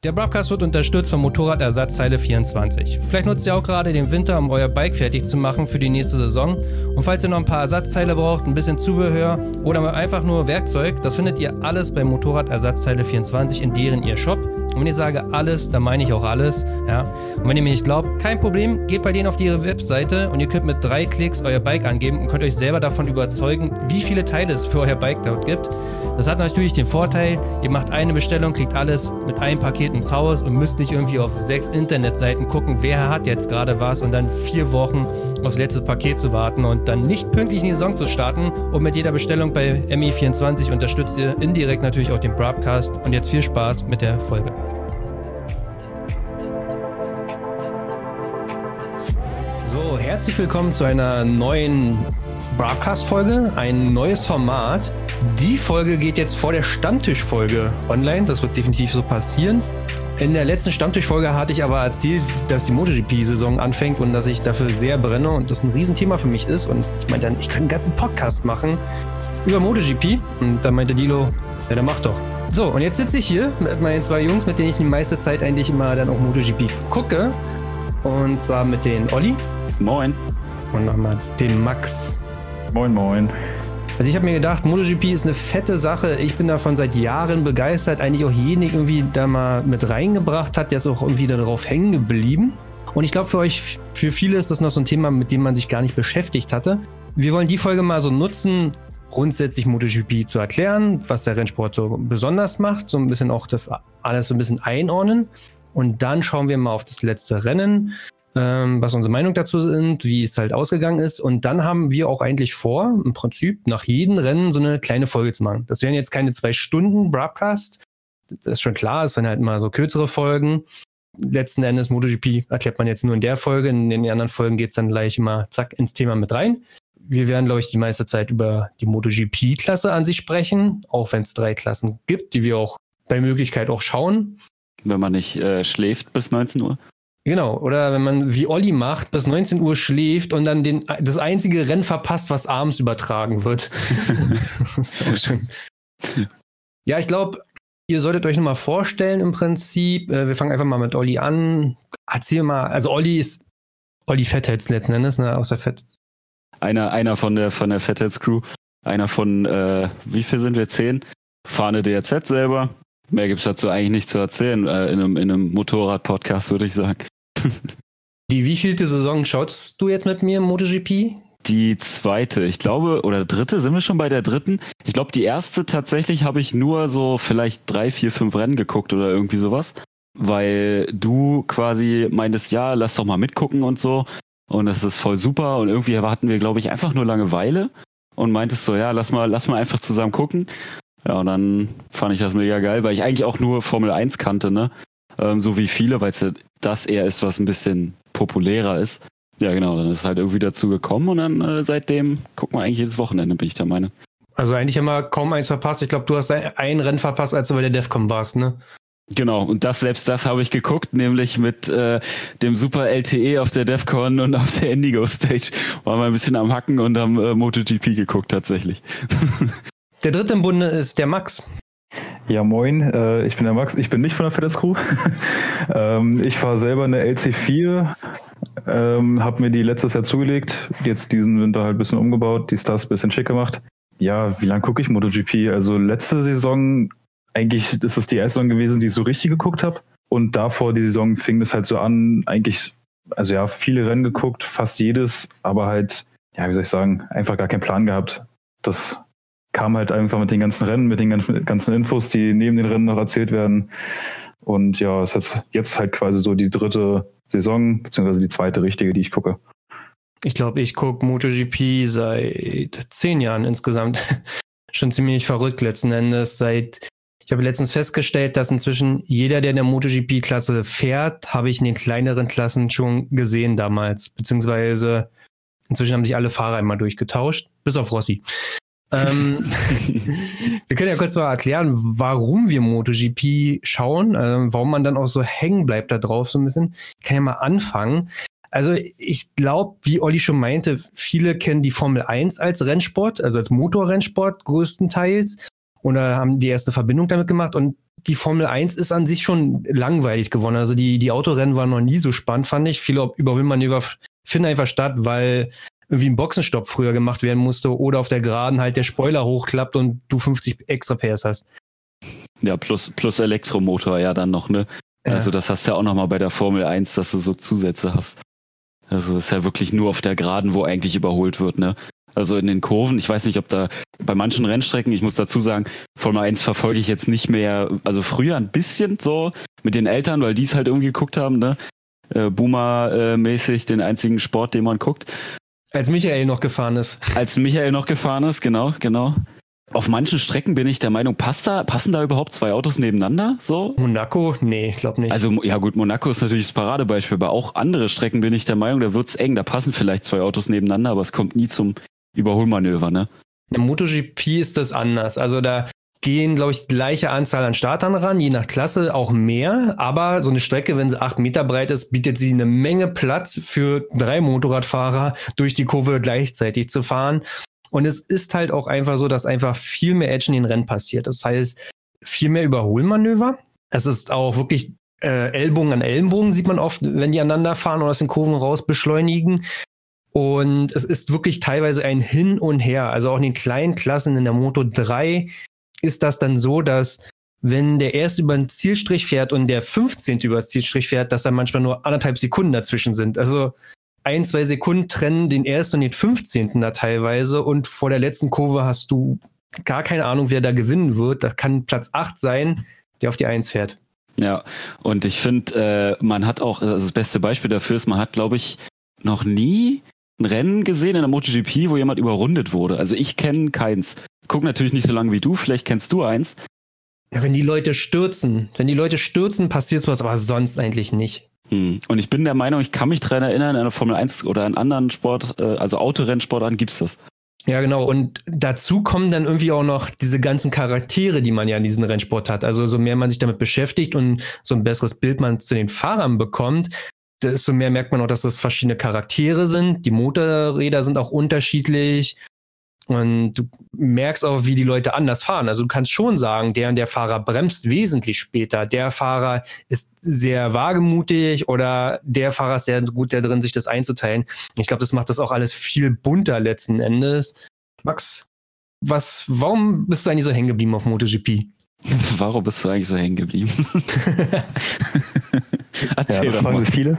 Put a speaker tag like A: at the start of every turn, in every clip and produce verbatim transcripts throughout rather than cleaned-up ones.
A: Der Broadcast wird unterstützt von Motorradersatzteile vierundzwanzig. Vielleicht nutzt ihr auch gerade den Winter, um euer Bike fertig zu machen für die nächste Saison. Und falls ihr noch ein paar Ersatzteile braucht, ein bisschen Zubehör oder einfach nur Werkzeug, das findet ihr alles bei Motorradersatzteile vierundzwanzig in deren ihr Shop. Und wenn ich sage alles, dann meine ich auch alles. Ja. Und wenn ihr mir nicht glaubt, kein Problem, geht bei denen auf ihre Webseite und ihr könnt mit drei Klicks euer Bike angeben und könnt euch selber davon überzeugen, wie viele Teile es für euer Bike dort gibt. Das hat natürlich den Vorteil, ihr macht eine Bestellung, kriegt alles mit einem Paket ins Haus und müsst nicht irgendwie auf sechs Internetseiten gucken, wer hat jetzt gerade was und dann vier Wochen aufs letzte Paket zu warten und dann nicht pünktlich in die Saison zu starten. Und mit jeder Bestellung bei M E vierundzwanzig unterstützt ihr indirekt natürlich auch den Broadcast. Und jetzt viel Spaß mit der Folge. So, herzlich willkommen zu einer neuen Broadcast-Folge, ein neues Format. Die Folge geht jetzt vor der Stammtisch-Folge online, das wird definitiv so passieren. In der letzten Stammtisch-Folge hatte ich aber erzählt, dass die MotoGP-Saison anfängt und dass ich dafür sehr brenne und das ein Riesenthema für mich ist. Und ich meinte dann, ich könnte einen ganzen Podcast machen über MotoGP. Und dann meinte Dilo, ja, dann mach doch. So, und jetzt sitze ich hier mit meinen zwei Jungs, mit denen ich die meiste Zeit eigentlich immer dann auch MotoGP gucke. Und zwar mit den Olli.
B: Moin.
A: Und nochmal den Max.
B: Moin, moin.
A: Also ich habe mir gedacht, MotoGP ist eine fette Sache. Ich bin davon seit Jahren begeistert. Eigentlich auch jeden irgendwie da mal mit reingebracht hat, der ist auch irgendwie darauf hängen geblieben. Und ich glaube für euch, für viele ist das noch so ein Thema, mit dem man sich gar nicht beschäftigt hatte. Wir wollen die Folge mal so nutzen, grundsätzlich MotoGP zu erklären, was der Rennsport so besonders macht. So ein bisschen auch das alles so ein bisschen einordnen. Und dann schauen wir mal auf das letzte Rennen, was unsere Meinung dazu sind, wie es halt ausgegangen ist. Und dann haben wir auch eigentlich vor, im Prinzip nach jedem Rennen so eine kleine Folge zu machen. Das wären jetzt keine zwei Stunden Broadcast. Das ist schon klar, es werden halt mal so kürzere Folgen. Letzten Endes MotoGP erklärt man jetzt nur in der Folge. In den anderen Folgen geht es dann gleich immer zack ins Thema mit rein. Wir werden, glaube ich, die meiste Zeit über die MotoGP-Klasse an sich sprechen, auch wenn es drei Klassen gibt, die wir auch bei Möglichkeit auch schauen.
B: Wenn man nicht äh, schläft bis neunzehn Uhr.
A: Genau, oder wenn man wie Olli macht, bis neunzehn Uhr schläft und dann den, das einzige Rennen verpasst, was abends übertragen wird. Das ist auch schön. Ja, ich glaube, ihr solltet euch nochmal vorstellen im Prinzip. Wir fangen einfach mal mit Olli an. Erzähl mal, also Olli ist Olli Fatheads letzten Endes, ne, aus der Fett.
B: Einer, einer von der von der Fatheads Crew, einer von, äh, wie viel sind wir? Zehn? Fahne D R Z selber. Mehr gibt's dazu eigentlich nicht zu erzählen, äh, in einem, in einem Motorrad-Podcast, würde ich sagen.
A: Die wievielte Saison schaust du jetzt mit mir im MotoGP?
B: Die zweite, ich glaube, oder dritte, sind wir schon bei der dritten? Ich glaube, die erste tatsächlich habe ich nur so vielleicht drei, vier, fünf Rennen geguckt oder irgendwie sowas, weil du quasi meintest, ja, lass doch mal mitgucken und so und das ist voll super und irgendwie hatten wir, glaube ich, einfach nur Langeweile und meintest so, ja, lass mal, lass mal einfach zusammen gucken. Ja, und dann fand ich das mega geil, weil ich eigentlich auch nur Formel eins kannte, ne? Ähm, so wie viele, weil es das eher ist, was ein bisschen populärer ist. Ja, genau, dann ist es halt irgendwie dazu gekommen und dann äh, seitdem gucken wir eigentlich jedes Wochenende, bin ich der Meinung.
A: Also eigentlich haben wir kaum eins verpasst. Ich glaube, du hast ein Rennen verpasst, als du bei der DEFCON warst, ne?
B: Genau, und das selbst das habe ich geguckt, nämlich mit äh, dem Super L T E auf der DEFCON und auf der Indigo Stage. Waren wir ein bisschen am Hacken und haben äh, MotoGP geguckt tatsächlich.
A: Der dritte im Bunde ist der Max.
C: Ja, moin, äh, ich bin der Max. Ich bin nicht von der Fatheads Crew. ähm, ich fahre selber eine L C vier, ähm, habe mir die letztes Jahr zugelegt, jetzt diesen Winter halt ein bisschen umgebaut, die Stars ein bisschen schick gemacht. Ja, wie lange gucke ich MotoGP? Also letzte Saison, eigentlich ist es die erste Saison gewesen, die ich so richtig geguckt habe. Und davor die Saison fing es halt so an, eigentlich, also ja, viele Rennen geguckt, fast jedes, aber halt, ja, wie soll ich sagen, einfach gar keinen Plan gehabt. Das kam halt einfach mit den ganzen Rennen, mit den ganzen Infos, die neben den Rennen noch erzählt werden. Und ja, es ist jetzt halt quasi so die dritte Saison, beziehungsweise die zweite richtige, die ich gucke.
A: Ich glaube, ich gucke MotoGP seit zehn Jahren insgesamt. Schon ziemlich verrückt letzten Endes. Seit, ich habe letztens festgestellt, dass inzwischen jeder, der in der MotoGP-Klasse fährt, habe ich in den kleineren Klassen schon gesehen damals. Beziehungsweise inzwischen haben sich alle Fahrer einmal durchgetauscht, bis auf Rossi. ähm, wir können ja kurz mal erklären, warum wir MotoGP schauen, äh, warum man dann auch so hängen bleibt da drauf so ein bisschen. Ich kann ja mal anfangen. Also ich glaube, wie Olli schon meinte, viele kennen die Formel eins als Rennsport, also als Motorrennsport größtenteils. und da haben die erste Verbindung damit gemacht und die Formel eins ist an sich schon langweilig geworden. Also die, die Autorennen waren noch nie so spannend, fand ich. Viele Überholmanöver finden einfach statt, weil irgendwie ein Boxenstopp früher gemacht werden musste oder auf der Geraden halt der Spoiler hochklappt und du fünfzig extra P S hast.
B: Ja, plus, plus Elektromotor ja dann noch, ne? Ja. Also das hast du ja auch nochmal bei der Formel eins, dass du so Zusätze hast. Also ist ja wirklich nur auf der Geraden, wo eigentlich überholt wird, ne? Also in den Kurven, ich weiß nicht, ob da bei manchen Rennstrecken, ich muss dazu sagen, Formel eins verfolge ich jetzt nicht mehr, also früher ein bisschen so mit den Eltern, weil die es halt irgendwie geguckt haben, ne? Äh, Boomer-mäßig den einzigen Sport, den man guckt.
A: Als Michael noch gefahren ist.
B: Als Michael noch gefahren ist, genau, genau. Auf manchen Strecken bin ich der Meinung, passt da, passen da überhaupt zwei Autos nebeneinander? So?
A: Monaco? Nee, ich glaube nicht.
B: Also, ja gut, Monaco ist natürlich das Paradebeispiel, aber auch andere Strecken bin ich der Meinung, da wird's eng, da passen vielleicht zwei Autos nebeneinander, aber es kommt nie zum Überholmanöver, ne?
A: Im MotoGP ist das anders. Also da gehen, glaube ich, gleiche Anzahl an Startern ran, je nach Klasse auch mehr. Aber so eine Strecke, wenn sie acht Meter breit ist, bietet sie eine Menge Platz für drei Motorradfahrer durch die Kurve gleichzeitig zu fahren. Und es ist halt auch einfach so, dass einfach viel mehr Action in den Rennen passiert. Das heißt, viel mehr Überholmanöver. Es ist auch wirklich äh, Ellbogen an Ellenbogen, sieht man oft, wenn die aneinander fahren oder aus den Kurven raus beschleunigen. Und es ist wirklich teilweise ein Hin und Her. Also auch in den kleinen Klassen in der Moto drei ist das dann so, dass wenn der Erste über den Zielstrich fährt und der fünfzehnte über den Zielstrich fährt, dass da manchmal nur anderthalb Sekunden dazwischen sind. Also ein, zwei Sekunden trennen den Ersten und den fünfzehnten da teilweise. Und vor der letzten Kurve hast du gar keine Ahnung, wer da gewinnen wird. Das kann Platz acht sein, der auf die eins fährt.
B: Ja, und ich finde, äh, man hat auch, also das beste Beispiel dafür ist, man hat, glaube ich, noch nie ein Rennen gesehen in der MotoGP, wo jemand überrundet wurde. Also ich kenne keins. Guck natürlich nicht so lange wie du, vielleicht kennst du eins.
A: Ja, wenn die Leute stürzen, wenn die Leute stürzen, passiert was, aber sonst eigentlich nicht.
B: Hm. Und ich bin der Meinung, ich kann mich daran erinnern, in einer Formel eins oder in anderen Sport, also Autorennsportarten gibt's das.
A: Ja, genau. Und dazu kommen dann irgendwie auch noch diese ganzen Charaktere, die man ja in diesem Rennsport hat. Also so mehr man sich damit beschäftigt und so ein besseres Bild man zu den Fahrern bekommt, desto mehr merkt man auch, dass das verschiedene Charaktere sind. Die Motorräder sind auch unterschiedlich. Und du merkst auch, wie die Leute anders fahren. Also du kannst schon sagen, der und der Fahrer bremst wesentlich später. Der Fahrer ist sehr wagemutig oder der Fahrer ist sehr gut da drin, sich das einzuteilen. Ich glaube, das macht das auch alles viel bunter letzten Endes. Max, was, warum bist du eigentlich so hängen geblieben auf MotoGP?
B: Warum bist du eigentlich so hängen geblieben?
C: Erzähl ja, das fragen viele.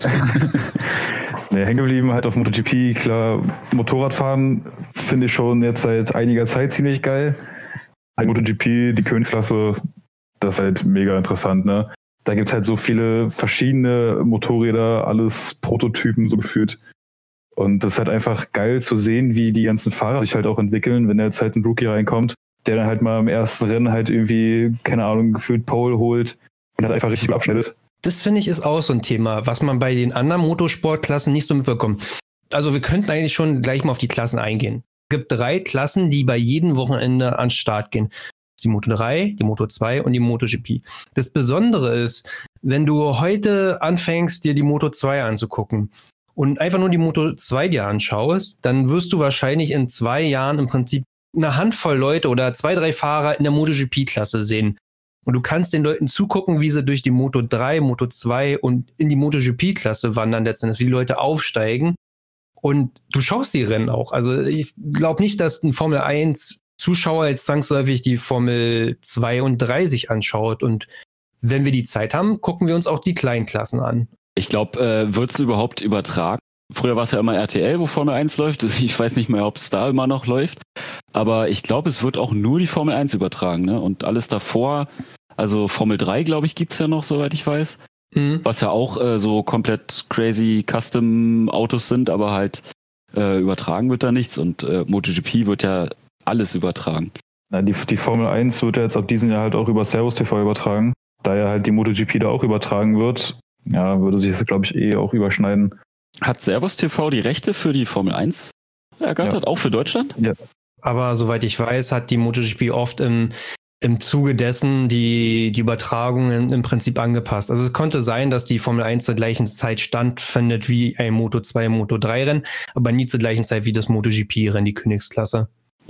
C: Nee, hängen geblieben halt auf MotoGP, klar, Motorradfahren finde ich schon jetzt seit einiger Zeit ziemlich geil. Halt MotoGP, die Königsklasse, das ist halt mega interessant, ne? Da gibt es halt so viele verschiedene Motorräder, alles Prototypen so gefühlt. Und das ist halt einfach geil zu sehen, wie die ganzen Fahrer sich halt auch entwickeln, wenn da jetzt halt ein Rookie reinkommt, der dann halt mal im ersten Rennen halt irgendwie, keine Ahnung, gefühlt Pole holt und halt einfach richtig gut abschneidet.
A: Das finde ich ist auch so ein Thema, was man bei den anderen Motorsportklassen nicht so mitbekommt. Also wir könnten eigentlich schon gleich mal auf die Klassen eingehen. Es gibt drei Klassen, die bei jedem Wochenende an den Start gehen. Das ist die Moto drei, die Moto zwei und die MotoGP. Das Besondere ist, wenn du heute anfängst, dir die Moto zwei anzugucken und einfach nur die Moto zwei dir anschaust, dann wirst du wahrscheinlich in zwei Jahren im Prinzip eine Handvoll Leute oder zwei, drei Fahrer in der MotoGP-Klasse sehen. Und du kannst den Leuten zugucken, wie sie durch die Moto drei, Moto zwei und in die MotoGP-Klasse wandern letztendlich, wie die Leute aufsteigen. Und du schaust die Rennen auch. Also ich glaube nicht, dass ein Formel eins Zuschauer jetzt zwangsläufig die Formel zwei und drei sich anschaut. Und wenn wir die Zeit haben, gucken wir uns auch die kleinen Klassen an.
B: Ich glaube, äh, wird es überhaupt übertragen? Früher war es ja immer R T L, wo Formel eins läuft. Ich weiß nicht mehr, ob es da immer noch läuft. Aber ich glaube, es wird auch nur die Formel eins übertragen, ne? Und alles davor, also Formel drei, glaube ich, gibt's ja noch, soweit ich weiß. Mhm. Was ja auch äh, so komplett crazy Custom-Autos sind, aber halt äh, übertragen wird da nichts. Und äh, MotoGP wird ja alles übertragen.
C: Ja, die, die Formel eins wird ja jetzt ab diesem Jahr halt auch über Servus T V übertragen. Da ja halt die MotoGP da auch übertragen wird, ja, würde sich das, glaube ich, eh auch überschneiden.
B: Hat Servus T V die Rechte für die Formel eins ergattert, ja. Auch für Deutschland?
C: Ja.
A: Aber soweit ich weiß, hat die MotoGP oft im, im Zuge dessen die, die Übertragungen im Prinzip angepasst. Also es konnte sein, dass die Formel eins zur gleichen Zeit stattfindet wie ein Moto zwei, Moto drei Rennen, aber nie zur gleichen Zeit wie das MotoGP-Rennen, die Königsklasse.
B: Ja.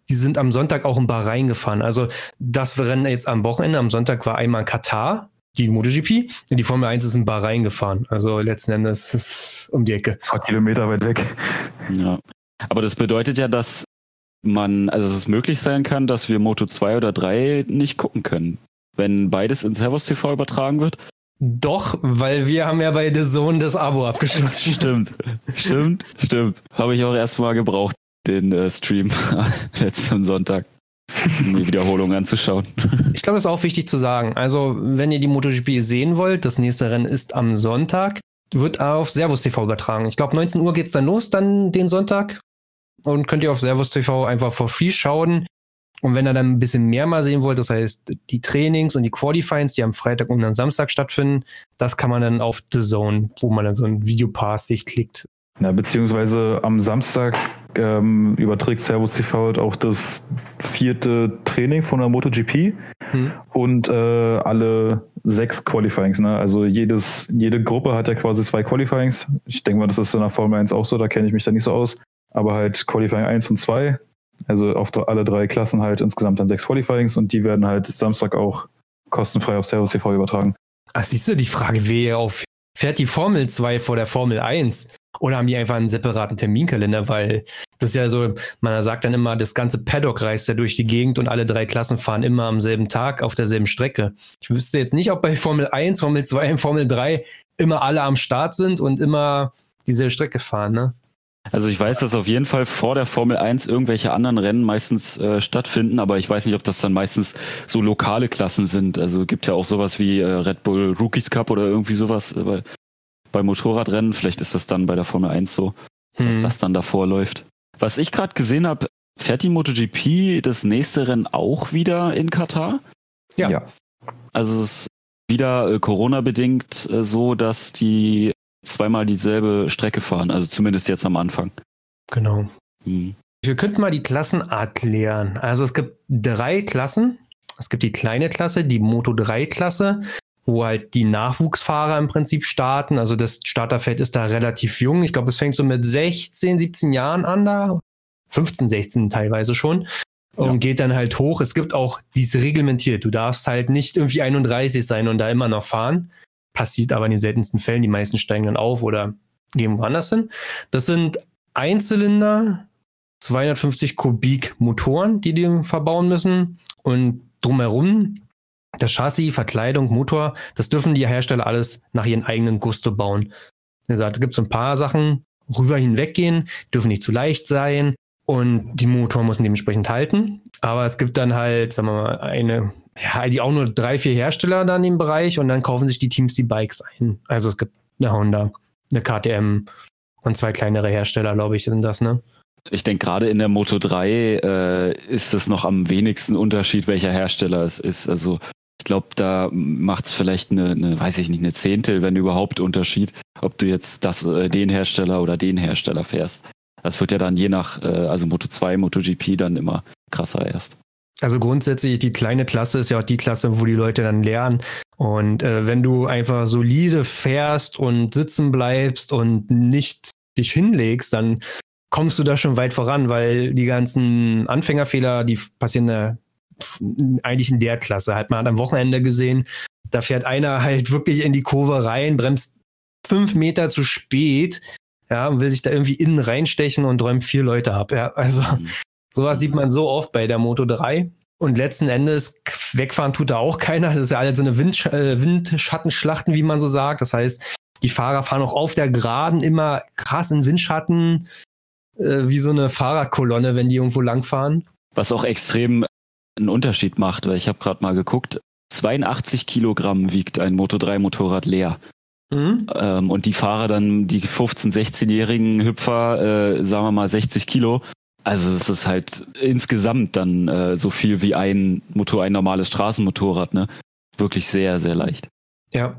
A: die sind am Sonntag auch in Bahrain gefahren. Also das Rennen jetzt am Wochenende, am Sonntag war einmal Katar, die MotoGP, und die Formel eins ist in Bahrain gefahren. Also letzten Endes ist es um die Ecke.
C: Ein paar Kilometer weit weg.
B: Ja. Aber das bedeutet ja, dass man, also dass es möglich sein kann, dass wir Moto zwei oder drei nicht gucken können, wenn beides in Servus T V übertragen wird.
A: Doch, weil wir haben ja bei The Zone das Abo abgeschlossen.
B: Stimmt, stimmt, stimmt. Habe ich auch erstmal gebraucht, den äh, Stream letzten Sonntag, um die Wiederholung anzuschauen.
A: Ich glaube, das ist auch wichtig zu sagen. Also, wenn ihr die MotoGP sehen wollt, das nächste Rennen ist am Sonntag, wird auf Servus T V übertragen. Ich glaube, neunzehn Uhr geht's dann los, dann den Sonntag. Und könnt ihr auf Servus T V einfach for free schauen. Und wenn ihr dann ein bisschen mehr mal sehen wollt, das heißt die Trainings und die Qualifyings, die am Freitag und am Samstag stattfinden, das kann man dann auf The Zone, wo man dann so ein Videopass sich klickt.
C: Ja, beziehungsweise am Samstag ähm, überträgt Servus T V halt auch das vierte Training von der MotoGP hm. und äh, alle sechs Qualifyings. Ne? Also jedes, jede Gruppe hat ja quasi zwei Qualifyings. Ich denke mal, das ist in der Formel eins auch so, da kenne ich mich da nicht so aus. Aber halt Qualifying eins und zwei. Also auf alle drei Klassen halt insgesamt dann sechs Qualifyings und die werden halt Samstag auch kostenfrei auf Servus T V übertragen.
A: Ach, siehst du, die Frage wäre auf, fährt die Formel zwei vor der Formel eins oder haben die einfach einen separaten Terminkalender, weil das ist ja so, man sagt dann immer, das ganze Paddock reist ja durch die Gegend und alle drei Klassen fahren immer am selben Tag auf derselben Strecke. Ich wüsste jetzt nicht, ob bei Formel eins, Formel zwei und Formel drei immer alle am Start sind und immer dieselbe Strecke fahren, ne?
B: Also ich weiß, dass auf jeden Fall vor der Formel eins irgendwelche anderen Rennen meistens äh, stattfinden, aber ich weiß nicht, ob das dann meistens so lokale Klassen sind. Also gibt ja auch sowas wie äh, Red Bull Rookies Cup oder irgendwie sowas äh, bei, bei Motorradrennen. Vielleicht ist das dann bei der Formel eins so, hm. dass das dann davor läuft. Was ich gerade gesehen habe, fährt die MotoGP das nächste Rennen auch wieder in Katar?
A: Ja. ja.
B: Also es ist wieder äh, Corona-bedingt äh, so, dass die zweimal dieselbe Strecke fahren, also zumindest jetzt am Anfang.
A: Genau.
B: Hm.
A: Wir könnten mal die Klassenart klären. Also es gibt drei Klassen. Es gibt die kleine Klasse, die Moto drei Klasse, wo halt die Nachwuchsfahrer im Prinzip starten. Also das Starterfeld ist da relativ jung. Ich glaube, es fängt so mit sechzehn, siebzehn Jahren an da. fünfzehn, sechzehn teilweise schon. Und ja. geht dann halt hoch. Es gibt auch, die ist reglementiert. Du darfst halt nicht irgendwie einunddreißig sein und da immer noch fahren. Passiert aber in den seltensten Fällen. Die meisten steigen dann auf oder gehen woanders hin. Das sind Einzylinder, zweihundertfünfzig Kubik Motoren, die die verbauen müssen. Und drumherum, das Chassis, Verkleidung, Motor, das dürfen die Hersteller alles nach ihren eigenen Gusto bauen. Wie gesagt, es gibt so ein paar Sachen, rüber hinweggehen, dürfen nicht zu leicht sein und die Motoren müssen dementsprechend halten. Aber es gibt dann halt, sagen wir mal, eine, ja, die auch nur drei, vier Hersteller dann im Bereich und dann kaufen sich die Teams die Bikes ein. Also es gibt eine Honda, eine K T M und zwei kleinere Hersteller, glaube ich, sind das, ne?
B: Ich denke, gerade in der Moto drei äh, ist es noch am wenigsten Unterschied, welcher Hersteller es ist. Also ich glaube, da macht es vielleicht eine, eine, weiß ich nicht, eine Zehntel, wenn überhaupt Unterschied, ob du jetzt das, äh, den Hersteller oder den Hersteller fährst. Das wird ja dann je nach, äh, also Moto zwei, MotoGP dann immer krasser erst.
A: Also grundsätzlich, die kleine Klasse ist ja auch die Klasse, wo die Leute dann lernen. Und äh, wenn du einfach solide fährst und sitzen bleibst und nicht dich hinlegst, dann kommst du da schon weit voran, weil die ganzen Anfängerfehler, die passieren da eigentlich in der Klasse. Halt, man hat am Wochenende gesehen, da fährt einer halt wirklich in die Kurve rein, bremst fünf Meter zu spät, ja, und will sich da irgendwie innen reinstechen und räumt vier Leute ab. Ja, also mhm. sowas sieht man so oft bei der Moto drei. Und letzten Endes, wegfahren tut da auch keiner. Das ist ja alles so eine Wind, äh, Windschattenschlachten, wie man so sagt. Das heißt, die Fahrer fahren auch auf der Geraden immer krass in Windschatten, äh, wie so eine Fahrerkolonne, wenn die irgendwo langfahren.
B: Was auch extrem einen Unterschied macht, weil ich habe gerade mal geguckt, zweiundachtzig Kilogramm wiegt ein Moto drei Motorrad leer. Mhm. Ähm, und die Fahrer dann, die fünfzehn-, sechzehnjährigen Hüpfer, äh, sagen wir mal sechzig Kilo. Also es ist halt insgesamt dann äh, so viel wie ein Motor, ein normales Straßenmotorrad, ne? Wirklich sehr, sehr leicht.
A: Ja.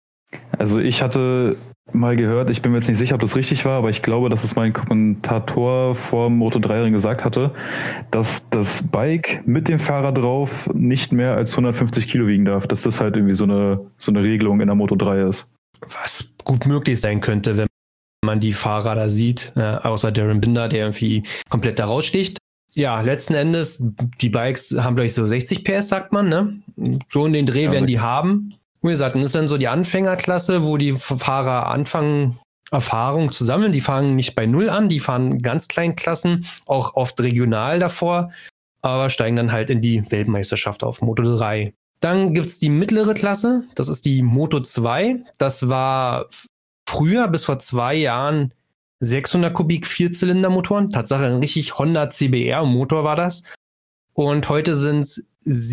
C: Also ich hatte mal gehört, ich bin mir jetzt nicht sicher, ob das richtig war, aber ich glaube, dass es mein Kommentator vor dem Moto drei Rennen gesagt hatte, dass das Bike mit dem Fahrer drauf nicht mehr als hundertfünfzig Kilo wiegen darf, dass das halt irgendwie so eine, so eine Regelung in der Moto drei ist.
A: Was gut möglich sein könnte, wenn man die Fahrer da sieht, äh, außer Darren Binder, der irgendwie komplett da raussticht. Ja, letzten Endes, die Bikes haben, glaube ich, so sechzig P S, sagt man, ne? So in den Dreh ja, werden die haben. Wie gesagt, das ist dann so die Anfängerklasse, wo die Fahrer anfangen, Erfahrung zu sammeln. Die fangen nicht bei Null an, die fahren in ganz kleinen Klassen, auch oft regional davor, aber steigen dann halt in die Weltmeisterschaft auf, Moto drei. Dann gibt es die mittlere Klasse, das ist die Moto zwei. Das war früher, bis vor zwei Jahren, sechshundert Kubik Vierzylindermotoren. Tatsache ein richtig Honda C B R-Motor war das. Und heute sind es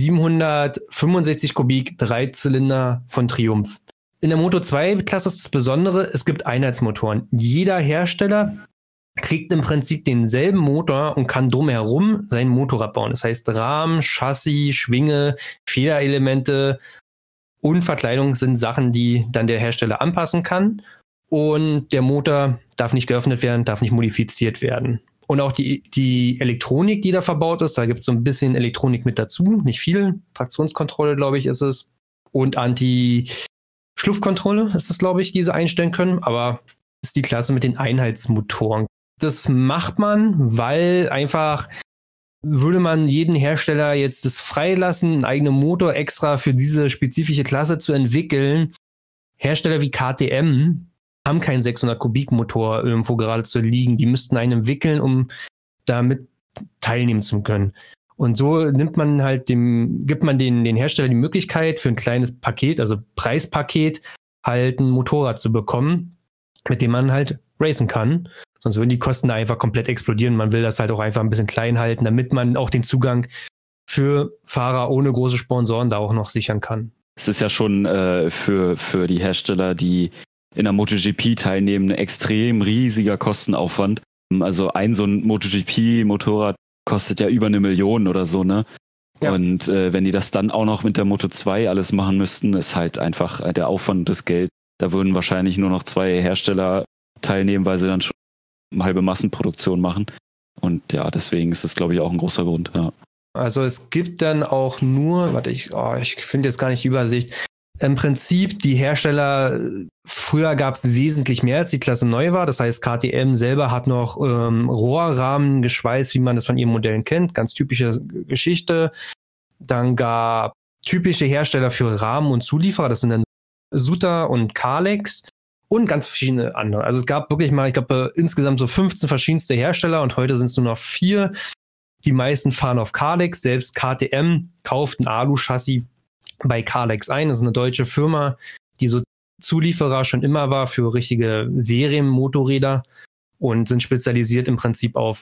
A: siebenhundertfünfundsechzig Kubik Dreizylinder von Triumph. In der Moto zwei Klasse ist das Besondere, es gibt Einheitsmotoren. Jeder Hersteller kriegt im Prinzip denselben Motor und kann drumherum sein Motorrad bauen. Das heißt, Rahmen, Chassis, Schwinge, Federelemente und Verkleidung sind Sachen, die dann der Hersteller anpassen kann. Und der Motor darf nicht geöffnet werden, darf nicht modifiziert werden. Und auch die, die Elektronik, die da verbaut ist, da gibt es so ein bisschen Elektronik mit dazu, nicht viel. Traktionskontrolle, glaube ich, ist es. Und Anti-Schlupfkontrolle ist es, glaube ich, die sie einstellen können. Aber ist die Klasse mit den Einheitsmotoren. Das macht man, weil einfach würde man jeden Hersteller jetzt das freilassen, einen eigenen Motor extra für diese spezifische Klasse zu entwickeln. Hersteller wie K T M haben keinen sechshundert Kubik Motor irgendwo gerade zu liegen. Die müssten einen entwickeln, um damit teilnehmen zu können. Und so nimmt man halt dem, gibt man den, den Hersteller die Möglichkeit, für ein kleines Paket, also Preispaket, halt ein Motorrad zu bekommen, mit dem man halt racen kann. Sonst würden die Kosten da einfach komplett explodieren. Man will das halt auch einfach ein bisschen klein halten, damit man auch den Zugang für Fahrer ohne große Sponsoren da auch noch sichern kann.
B: Es ist ja schon äh, für, für die Hersteller, die in der MotoGP teilnehmen, ein extrem riesiger Kostenaufwand. Also ein so ein MotoGP-Motorrad kostet ja über eine Million oder so, ne? Ja. Und äh, wenn die das dann auch noch mit der Moto zwei alles machen müssten, ist halt einfach äh, der Aufwand des Geld. Da würden wahrscheinlich nur noch zwei Hersteller teilnehmen, weil sie dann schon eine halbe Massenproduktion machen. Und ja, deswegen ist das, glaube ich, auch ein großer Grund, ja.
A: Also es gibt dann auch nur, warte, ich, oh, ich finde jetzt gar nicht die Übersicht. Im Prinzip die Hersteller, früher gab es wesentlich mehr, als die Klasse neu war. Das heißt, K T M selber hat noch ähm, Rohrrahmen geschweißt, wie man das von ihren Modellen kennt. Ganz typische Geschichte. Dann gab typische Hersteller für Rahmen und Zulieferer. Das sind dann Suta und Kalex und ganz verschiedene andere. Also es gab wirklich mal, ich glaube, insgesamt so fünfzehn verschiedenste Hersteller und heute sind es nur noch vier. Die meisten fahren auf Kalex. Selbst K T M kauft ein Alu-Chassis bei Kalex ein. Das ist eine deutsche Firma, die so Zulieferer schon immer war für richtige Serienmotorräder und sind spezialisiert im Prinzip auf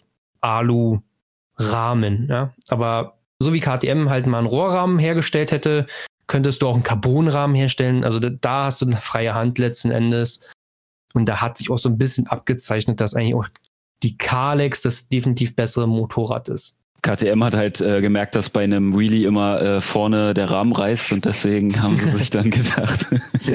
A: Alu-Rahmen. Ja? Aber so wie K T M halt mal einen Rohrrahmen hergestellt hätte, könntest du auch einen Carbonrahmen herstellen. Also da hast du eine freie Hand letzten Endes. Und da hat sich auch so ein bisschen abgezeichnet, dass eigentlich auch die Kalex das definitiv bessere Motorrad ist.
B: K T M hat halt äh, gemerkt, dass bei einem Wheelie immer äh, vorne der Rahmen reißt und deswegen haben sie sich dann gedacht,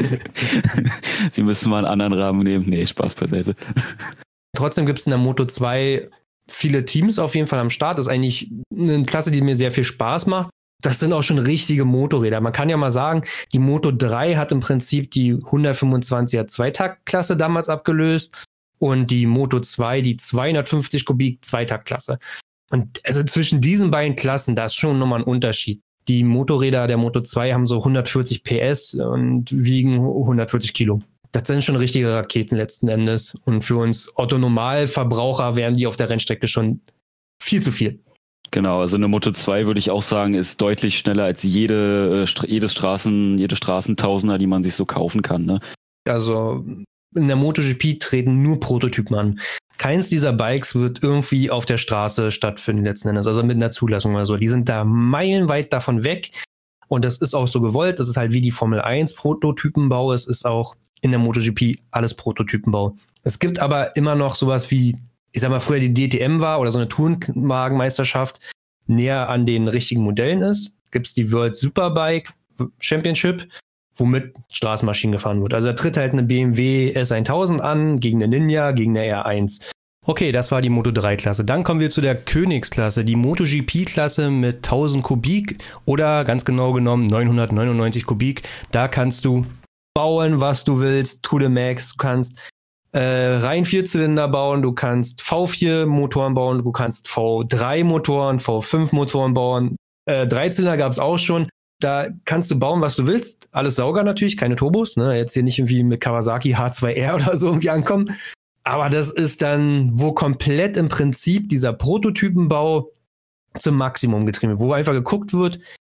B: sie müssen mal einen anderen Rahmen nehmen. Nee, Spaß beiseite.
A: Trotzdem gibt es in der Moto zwei viele Teams auf jeden Fall am Start. Das ist eigentlich eine Klasse, die mir sehr viel Spaß macht. Das sind auch schon richtige Motorräder. Man kann ja mal sagen, die Moto drei hat im Prinzip die hundertfünfundzwanziger Zweitaktklasse damals abgelöst und die Moto zwei die zweihundertfünfzig Kubik Zweitaktklasse. Und also zwischen diesen beiden Klassen, da ist schon nochmal ein Unterschied. Die Motorräder der Moto zwei haben so hundertvierzig P S und wiegen hundertvierzig Kilo. Das sind schon richtige Raketen letzten Endes. Und für uns Otto-Normalverbraucher wären die auf der Rennstrecke schon viel zu viel.
B: Genau, also eine Moto zwei würde ich auch sagen, ist deutlich schneller als jede, jede Straßen, jede Straßentausender, die man sich so kaufen kann, ne?
A: Also in der MotoGP treten nur Prototypen an. Keins dieser Bikes wird irgendwie auf der Straße stattfinden letzten Endes, also mit einer Zulassung oder so. Die sind da meilenweit davon weg und das ist auch so gewollt. Das ist halt wie die Formel eins Prototypenbau. Es ist auch in der MotoGP alles Prototypenbau. Es gibt aber immer noch sowas wie, ich sag mal, früher die D T M war oder so eine Tourenwagenmeisterschaft näher an den richtigen Modellen ist. Gibt es die World Superbike Championship, womit Straßenmaschinen gefahren wird. Also da tritt halt eine B M W S tausend an, gegen eine Ninja, gegen eine R eins. Okay, das war die Moto drei Klasse. Dann kommen wir zu der Königsklasse, die MotoGP-Klasse mit tausend Kubik oder ganz genau genommen neunhundertneunundneunzig Kubik. Da kannst du bauen, was du willst, to the max. Du kannst äh, rein Vierzylinder bauen, du kannst V vier Motoren bauen, du kannst V drei Motoren, V fünf Motoren bauen. Äh, Dreizylinder gab es auch schon. Da kannst du bauen, was du willst. Alles Sauger natürlich, keine Turbos. Ne? Jetzt hier nicht irgendwie mit Kawasaki H zwei R oder so irgendwie ankommen. Aber das ist dann, wo komplett im Prinzip dieser Prototypenbau zum Maximum getrieben wird, wo einfach geguckt wird,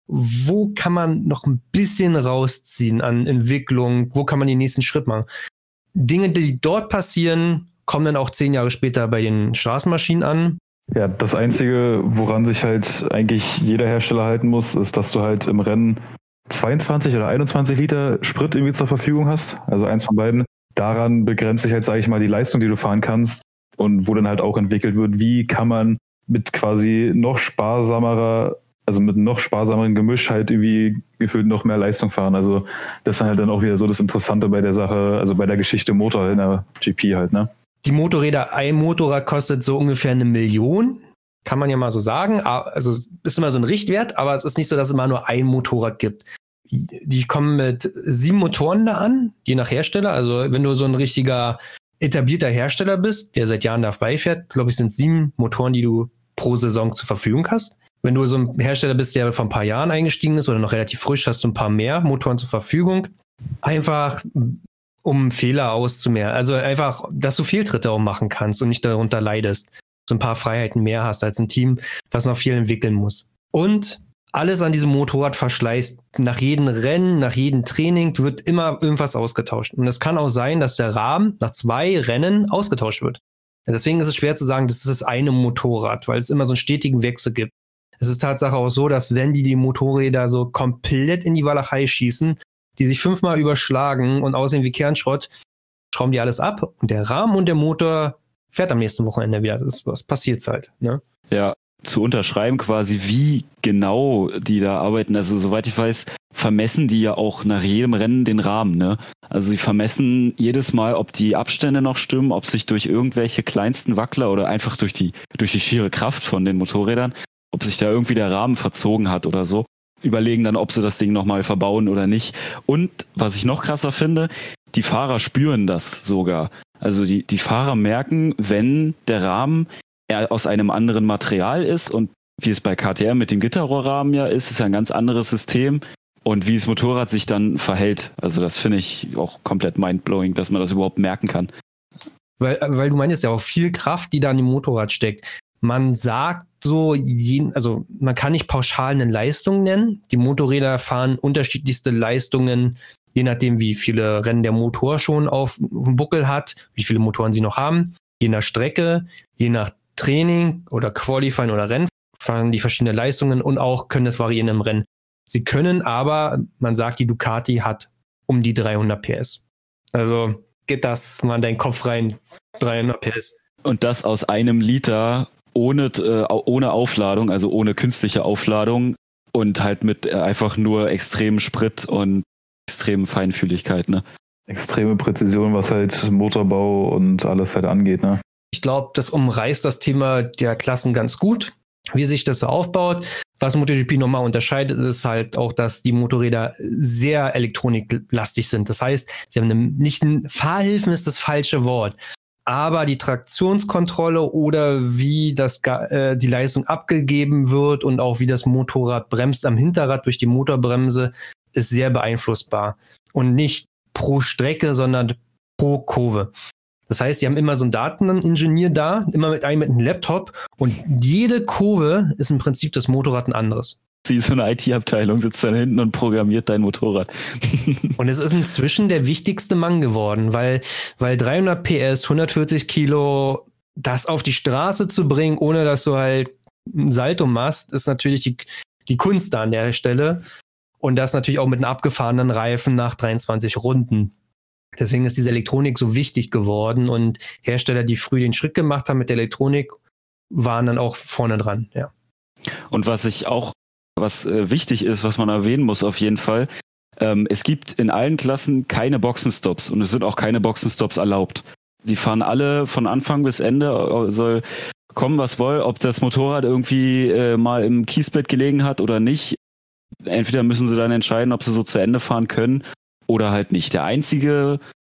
A: wo kann man noch ein bisschen rausziehen an Entwicklung, wo kann man den nächsten Schritt machen. Dinge, die dort passieren, kommen dann auch zehn Jahre später bei den Straßenmaschinen an.
C: Ja, das Einzige, woran sich halt eigentlich jeder Hersteller halten muss, ist, dass du halt im Rennen zweiundzwanzig oder einundzwanzig Liter Sprit irgendwie zur Verfügung hast. Also eins von beiden. Daran begrenzt sich halt, sage ich mal, die Leistung, die du fahren kannst. Und wo dann halt auch entwickelt wird, wie kann man mit quasi noch sparsamerer, also mit noch sparsameren Gemisch halt irgendwie gefühlt noch mehr Leistung fahren. Also das ist dann halt dann auch wieder so das Interessante bei der Sache, also bei der Geschichte Motor in der G P halt, ne?
A: Die Motorräder, ein Motorrad kostet so ungefähr eine Million, kann man ja mal so sagen. Also ist immer so ein Richtwert, aber es ist nicht so, dass es immer nur ein Motorrad gibt. Die kommen mit sieben Motoren da an, je nach Hersteller. Also wenn du so ein richtiger etablierter Hersteller bist, der seit Jahren dabei fährt, glaube ich, sind es sieben Motoren, die du pro Saison zur Verfügung hast. Wenn du so ein Hersteller bist, der vor ein paar Jahren eingestiegen ist oder noch relativ frisch, hast du ein paar mehr Motoren zur Verfügung. Einfach um Fehler auszumehren. Also einfach, dass du Fehltritte auch machen kannst und nicht darunter leidest. So ein paar Freiheiten mehr hast als ein Team, das noch viel entwickeln muss. Und alles an diesem Motorrad verschleißt. Nach jedem Rennen, nach jedem Training wird immer irgendwas ausgetauscht. Und es kann auch sein, dass der Rahmen nach zwei Rennen ausgetauscht wird. Deswegen ist es schwer zu sagen, das ist das eine Motorrad, weil es immer so einen stetigen Wechsel gibt. Es ist Tatsache auch so, dass wenn die die Motorräder so komplett in die Walachei schießen, die sich fünfmal überschlagen und aussehen wie Kernschrott, schrauben die alles ab und der Rahmen und der Motor fährt am nächsten Wochenende wieder. Das ist was passiert halt, ne?
B: Ja, zu unterschreiben quasi, wie genau die da arbeiten. Also soweit ich weiß, vermessen die ja auch nach jedem Rennen den Rahmen, ne? Also sie vermessen jedes Mal, ob die Abstände noch stimmen, ob sich durch irgendwelche kleinsten Wackler oder einfach durch die, durch die schiere Kraft von den Motorrädern, ob sich da irgendwie der Rahmen verzogen hat oder so. Überlegen dann, ob sie das Ding nochmal verbauen oder nicht. Und was ich noch krasser finde, die Fahrer spüren das sogar. Also die, die Fahrer merken, wenn der Rahmen eher aus einem anderen Material ist und wie es bei K T M mit dem Gitterrohrrahmen ja ist, ist ja ein ganz anderes System und wie das Motorrad sich dann verhält. Also das finde ich auch komplett mindblowing, dass man das überhaupt merken kann.
A: Weil, weil du meinst ja auch viel Kraft, die da in dem Motorrad steckt. Man sagt so, jeden, also man kann nicht pauschal eine Leistung nennen. Die Motorräder fahren unterschiedlichste Leistungen, je nachdem, wie viele Rennen der Motor schon auf, auf dem Buckel hat, wie viele Motoren sie noch haben. Je nach Strecke, je nach Training oder Qualifying oder Rennen fahren die verschiedene Leistungen und auch können es variieren im Rennen. Sie können aber, man sagt, die Ducati hat um die dreihundert P S. Also geht das mal in deinen Kopf rein, dreihundert P S.
B: Und das aus einem Liter ohne, äh, ohne Aufladung, also ohne künstliche Aufladung und halt mit äh, einfach nur extremem Sprit und extremen Feinfühligkeit, ne?
C: Extreme Präzision, was halt Motorbau und alles halt angeht, ne?
A: Ich glaube, das umreißt das Thema der Klassen ganz gut, wie sich das so aufbaut. Was MotoGP nochmal unterscheidet, ist halt auch, dass die Motorräder sehr elektroniklastig sind. Das heißt, sie haben eine, nicht ein Fahrhilfen ist das falsche Wort, aber die Traktionskontrolle oder wie das äh, die Leistung abgegeben wird und auch wie das Motorrad bremst am Hinterrad durch die Motorbremse, ist sehr beeinflussbar. Und nicht pro Strecke, sondern pro Kurve. Das heißt, die haben immer so einen Dateningenieur da, immer mit einem mit einem Laptop und jede Kurve ist im Prinzip das Motorrad ein anderes.
B: Sie ist so eine I T-Abteilung, sitzt da hinten und programmiert dein Motorrad.
A: Und es ist inzwischen der wichtigste Mann geworden, weil, weil dreihundert P S, hundertvierzig Kilo, das auf die Straße zu bringen, ohne dass du halt ein Salto machst, ist natürlich die, die Kunst da an der Stelle. Und das natürlich auch mit einem abgefahrenen Reifen nach dreiundzwanzig Runden. Deswegen ist diese Elektronik so wichtig geworden und Hersteller, die früh den Schritt gemacht haben mit der Elektronik, waren dann auch vorne dran, ja.
B: Und was ich auch, was äh, wichtig ist, was man erwähnen muss auf jeden Fall, ähm, es gibt in allen Klassen keine Boxenstops und es sind auch keine Boxenstops erlaubt. Die fahren alle von Anfang bis Ende, soll kommen, was woll, ob das Motorrad irgendwie äh, mal im Kiesbett gelegen hat oder nicht. Entweder müssen sie dann entscheiden, ob sie so zu Ende fahren können oder halt nicht. Der einzige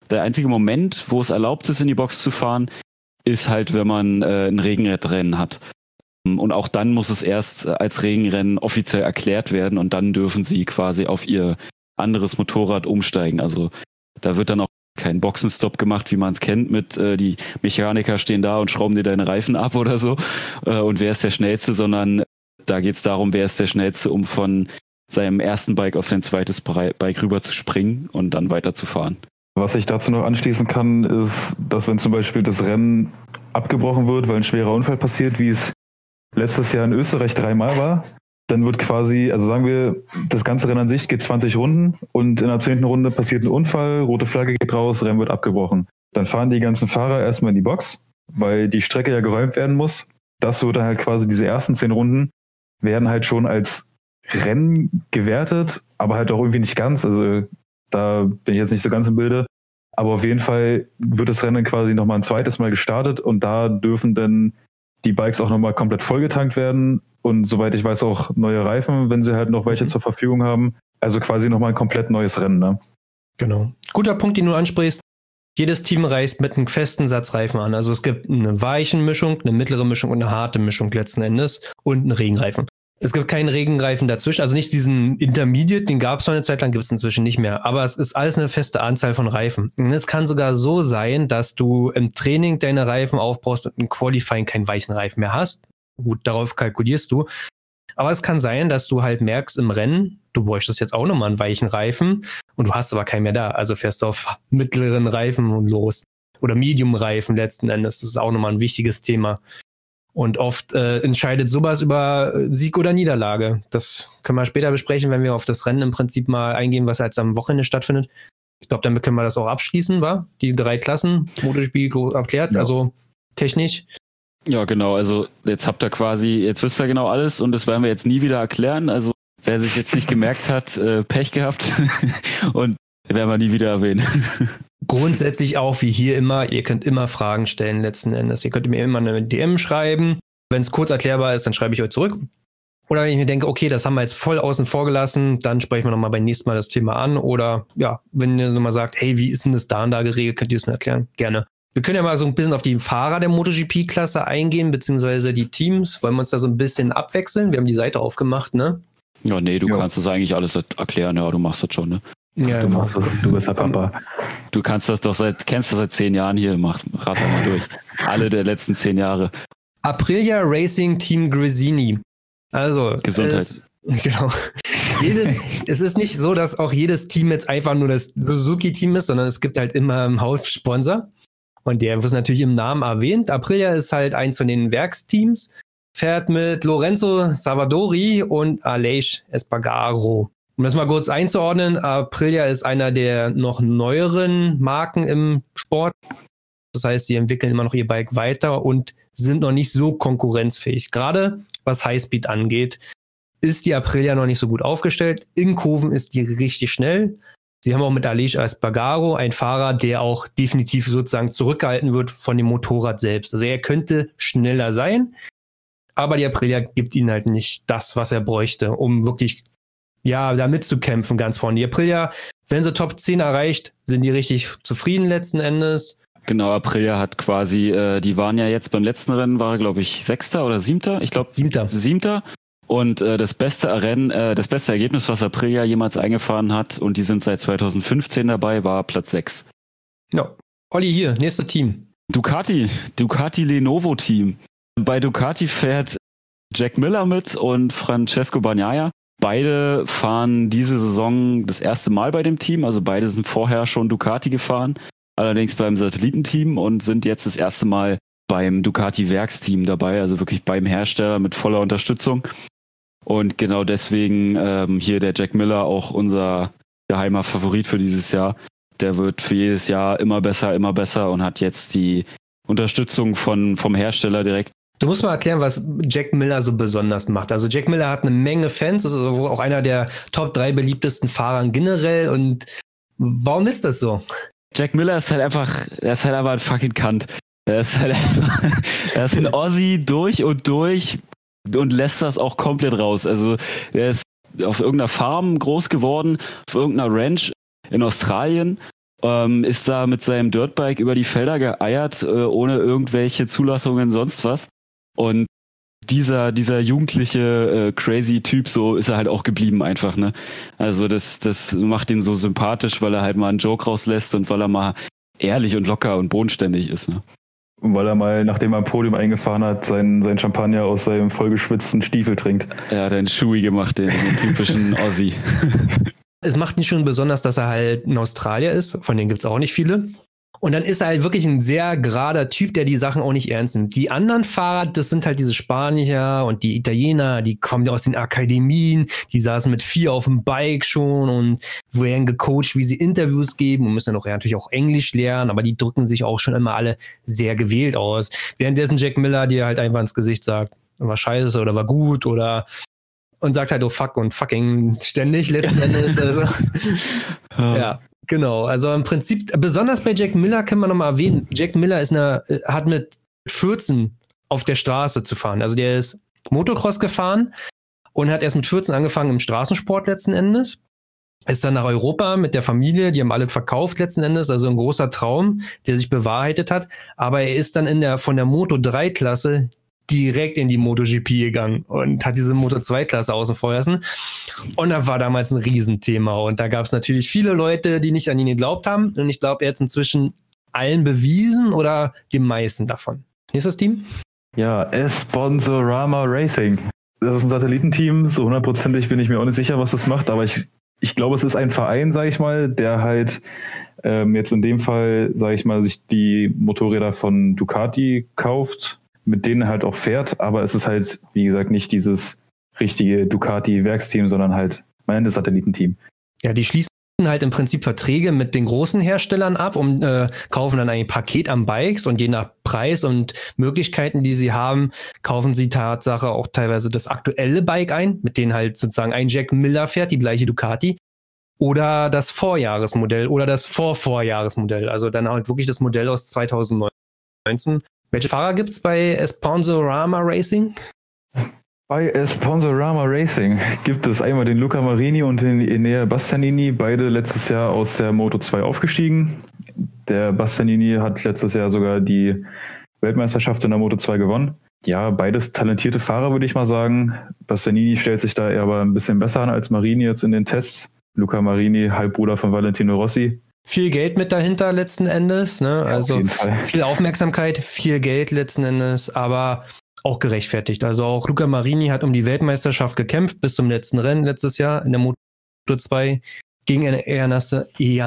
B: der einzige Moment, wo es erlaubt ist, in die Box zu fahren, ist halt, wenn man äh, ein Regenrennen hat. Und auch dann muss es erst als Regenrennen offiziell erklärt werden und dann dürfen sie quasi auf ihr anderes Motorrad umsteigen. Also da wird dann auch kein Boxenstopp gemacht, wie man es kennt, mit äh, die Mechaniker stehen da und schrauben dir deine Reifen ab oder so äh, und wer ist der Schnellste, sondern da geht es darum, wer ist der Schnellste, um von seinem ersten Bike auf sein zweites Bike rüber zu springen und dann weiterzufahren.
C: Was ich dazu noch anschließen kann, ist, dass wenn zum Beispiel das Rennen abgebrochen wird, weil ein schwerer Unfall passiert, wie es letztes Jahr in Österreich dreimal war, dann wird quasi, also sagen wir, das ganze Rennen an sich geht zwanzig Runden und in der zehnten Runde passiert ein Unfall, rote Flagge geht raus, Rennen wird abgebrochen. Dann fahren die ganzen Fahrer erstmal in die Box, weil die Strecke ja geräumt werden muss. Das wird dann halt quasi, diese ersten zehn Runden werden halt schon als Rennen gewertet, aber halt auch irgendwie nicht ganz. Also da bin ich jetzt nicht so ganz im Bilde. Aber auf jeden Fall wird das Rennen quasi nochmal ein zweites Mal gestartet und da dürfen dann die Bikes auch nochmal komplett vollgetankt werden und soweit ich weiß auch neue Reifen, wenn sie halt noch welche zur Verfügung haben. Also quasi nochmal ein komplett neues Rennen, ne?
A: Genau. Guter Punkt, den du ansprichst. Jedes Team reist mit einem festen Satz Reifen an. Also es gibt eine weichen Mischung, eine mittlere Mischung und eine harte Mischung letzten Endes und einen Regenreifen. Es gibt keinen Regenreifen dazwischen, also nicht diesen Intermediate, den gab es noch eine Zeit lang, gibt es inzwischen nicht mehr. Aber es ist alles eine feste Anzahl von Reifen. Und es kann sogar so sein, dass du im Training deine Reifen aufbaust und im Qualifying keinen weichen Reifen mehr hast. Gut, darauf kalkulierst du. Aber es kann sein, dass du halt merkst im Rennen, du bräuchtest jetzt auch nochmal einen weichen Reifen und du hast aber keinen mehr da. Also fährst du auf mittleren Reifen los. Oder Medium-Reifen letzten Endes. Das ist auch nochmal ein wichtiges Thema. Und oft äh, entscheidet sowas über Sieg oder Niederlage. Das können wir später besprechen, wenn wir auf das Rennen im Prinzip mal eingehen, was jetzt am Wochenende stattfindet. Ich glaube, damit können wir das auch abschließen, wa? Die drei Klassen, MotoGP erklärt, ja. Also technisch.
B: Ja, genau. Also jetzt habt ihr quasi, jetzt wisst ihr genau alles und das werden wir jetzt nie wieder erklären. Also wer sich jetzt nicht gemerkt hat, äh, Pech gehabt und werden wir nie wieder erwähnen.
A: Grundsätzlich auch wie hier immer, ihr könnt immer Fragen stellen letzten Endes. Ihr könnt mir immer eine D M schreiben. Wenn es kurz erklärbar ist, dann schreibe ich euch zurück. Oder wenn ich mir denke, okay, das haben wir jetzt voll außen vor gelassen, dann sprechen wir nochmal beim nächsten Mal das Thema an. Oder ja, wenn ihr nochmal sagt, hey, wie ist denn das da und da geregelt, könnt ihr es mir erklären? Gerne. Wir können ja mal so ein bisschen auf die Fahrer der MotoGP-Klasse eingehen, beziehungsweise die Teams. Wollen wir uns da so ein bisschen abwechseln? Wir haben die Seite aufgemacht, ne?
B: Ja, nee, du
C: ja.
B: kannst das eigentlich alles erklären. Ja, du machst das schon, ne?
A: Ja,
C: du, machst das, du bist der Papa.
B: Du kannst das doch seit, kennst das seit zehn Jahren hier, mach, rat mal durch. Alle der letzten zehn Jahre.
A: Aprilia Racing Team Gresini. Also,
B: Gesundheit.
A: Es, genau. jedes, es ist nicht so, dass auch jedes Team jetzt einfach nur das Suzuki-Team ist, sondern es gibt halt immer einen Hauptsponsor. Und der wird natürlich im Namen erwähnt. Aprilia ist halt eins von den Werksteams, fährt mit Lorenzo Savadori und Aleix Espargaro. Um das mal kurz einzuordnen, Aprilia ist einer der noch neueren Marken im Sport. Das heißt, sie entwickeln immer noch ihr Bike weiter und sind noch nicht so konkurrenzfähig. Gerade was Highspeed angeht, ist die Aprilia noch nicht so gut aufgestellt. In Kurven ist die richtig schnell. Sie haben auch mit Aleix Espargaro einen Fahrer, der auch definitiv sozusagen zurückgehalten wird von dem Motorrad selbst. Also er könnte schneller sein, aber die Aprilia gibt ihnen halt nicht das, was er bräuchte, um wirklich ja, da mitzukämpfen ganz vorne. Die Aprilia, wenn sie Top zehn erreicht, sind die richtig zufrieden letzten Endes.
B: Genau, Aprilia hat quasi, äh, die waren ja jetzt beim letzten Rennen, war glaube ich Sechster oder Siebter? Ich glaube
A: Siebter.
B: Siebter. Und äh, das beste Rennen, äh, das beste Ergebnis, was Aprilia jemals eingefahren hat, und die sind seit zweitausendfünfzehn dabei, war Platz sechs.
A: Ja. Olli hier, nächstes Team.
B: Ducati, Ducati Lenovo Team. Bei Ducati fährt Jack Miller mit und Francesco Bagnaia. Beide fahren diese Saison das erste Mal bei dem Team, also beide sind vorher schon Ducati gefahren, allerdings beim Satellitenteam und sind jetzt das erste Mal beim Ducati-Werksteam dabei, also wirklich beim Hersteller mit voller Unterstützung. Und genau deswegen ähm, hier der Jack Miller, auch unser geheimer Favorit für dieses Jahr. Der wird für jedes Jahr immer besser, immer besser und hat jetzt die Unterstützung von, vom Hersteller direkt.
A: Du musst mal erklären, was Jack Miller so besonders macht. Also Jack Miller hat eine Menge Fans, ist auch einer der Top drei beliebtesten Fahrer generell. Und warum ist das so?
B: Jack Miller ist halt einfach, er ist halt einfach ein fucking Kant. Er ist halt einfach, er ist ein Aussie durch und durch und lässt das auch komplett raus. Also er ist auf irgendeiner Farm groß geworden, auf irgendeiner Ranch in Australien ähm, ist da mit seinem Dirtbike über die Felder geeiert, äh, ohne irgendwelche Zulassungen, sonst was. Und dieser, dieser jugendliche, äh, crazy Typ, so ist er halt auch geblieben einfach, ne? Also das, das macht ihn so sympathisch, weil er halt mal einen Joke rauslässt und weil er mal ehrlich und locker und bodenständig ist, ne?
C: Und weil er mal, nachdem er am Podium eingefahren hat, sein, sein Champagner aus seinem vollgeschwitzten Stiefel trinkt.
B: Er hat einen Shui gemacht, den, den typischen Aussie.
A: Es macht ihn schon besonders, dass er halt ein Australier ist, von denen gibt es auch nicht viele. Und dann ist er halt wirklich ein sehr gerader Typ, der die Sachen auch nicht ernst nimmt. Die anderen Fahrer, das sind halt diese Spanier und die Italiener, die kommen aus den Akademien, die saßen mit vier auf dem Bike schon und werden gecoacht, wie sie Interviews geben und müssen dann auch ja, natürlich auch Englisch lernen, aber die drücken sich auch schon immer alle sehr gewählt aus. Währenddessen Jack Miller dir halt einfach ins Gesicht sagt, war scheiße oder war gut oder und sagt halt, oh fuck und fucking ständig letzten Endes. Also, ja. Genau, also im Prinzip, besonders bei Jack Miller kann man nochmal erwähnen, Jack Miller ist eine, hat mit vierzehn auf der Straße zu fahren. Also der ist Motocross gefahren und hat erst mit vierzehn angefangen im Straßensport letzten Endes. Ist dann nach Europa mit der Familie, die haben alle verkauft letzten Endes, also ein großer Traum, der sich bewahrheitet hat. Aber er ist dann in der, von der Moto drei Klasse direkt in die MotoGP gegangen und hat diese Moto zwei Klasse außen vor lassen. Und das war damals ein Riesenthema. Und da gab es natürlich viele Leute, die nicht an ihn geglaubt haben. Und ich glaube, er hat es inzwischen allen bewiesen oder den meisten davon. Wie ist das Team?
C: Ja, Esponsorama Racing. Das ist ein Satellitenteam. So hundertprozentig bin ich mir auch nicht sicher, was das macht. Aber ich, ich glaube, es ist ein Verein, sage ich mal, der halt ähm, jetzt in dem Fall, sage ich mal, sich die Motorräder von Ducati kauft, mit denen halt auch fährt, aber es ist halt, wie gesagt, nicht dieses richtige Ducati-Werksteam, sondern halt, man nennt es Satellitenteam.
A: Ja, die schließen halt im Prinzip Verträge mit den großen Herstellern ab und äh, kaufen dann ein Paket an Bikes und je nach Preis und Möglichkeiten, die sie haben, kaufen sie Tatsache auch teilweise das aktuelle Bike ein, mit denen halt sozusagen ein Jack Miller fährt, die gleiche Ducati, oder das Vorjahresmodell oder das Vorvorjahresmodell, also dann halt wirklich das Modell aus zweitausendneunzehn. Welche Fahrer gibt es bei Esponsorama Racing?
C: Bei Esponsorama Racing gibt es einmal den Luca Marini und den Enea Bastianini, beide letztes Jahr aus der Moto zwei aufgestiegen. Der Bastianini hat letztes Jahr sogar die Weltmeisterschaft in der Moto zwei gewonnen. Ja, beides talentierte Fahrer, würde ich mal sagen. Bastianini stellt sich da eher aber ein bisschen besser an als Marini jetzt in den Tests. Luca Marini, Halbbruder von Valentino Rossi.
A: Viel Geld mit dahinter letzten Endes, ne?
C: Ja,
A: also viel Aufmerksamkeit, viel Geld letzten Endes, aber auch gerechtfertigt. Also auch Luca Marini hat um die Weltmeisterschaft gekämpft bis zum letzten Rennen letztes Jahr in der Moto zwei gegen Ernesto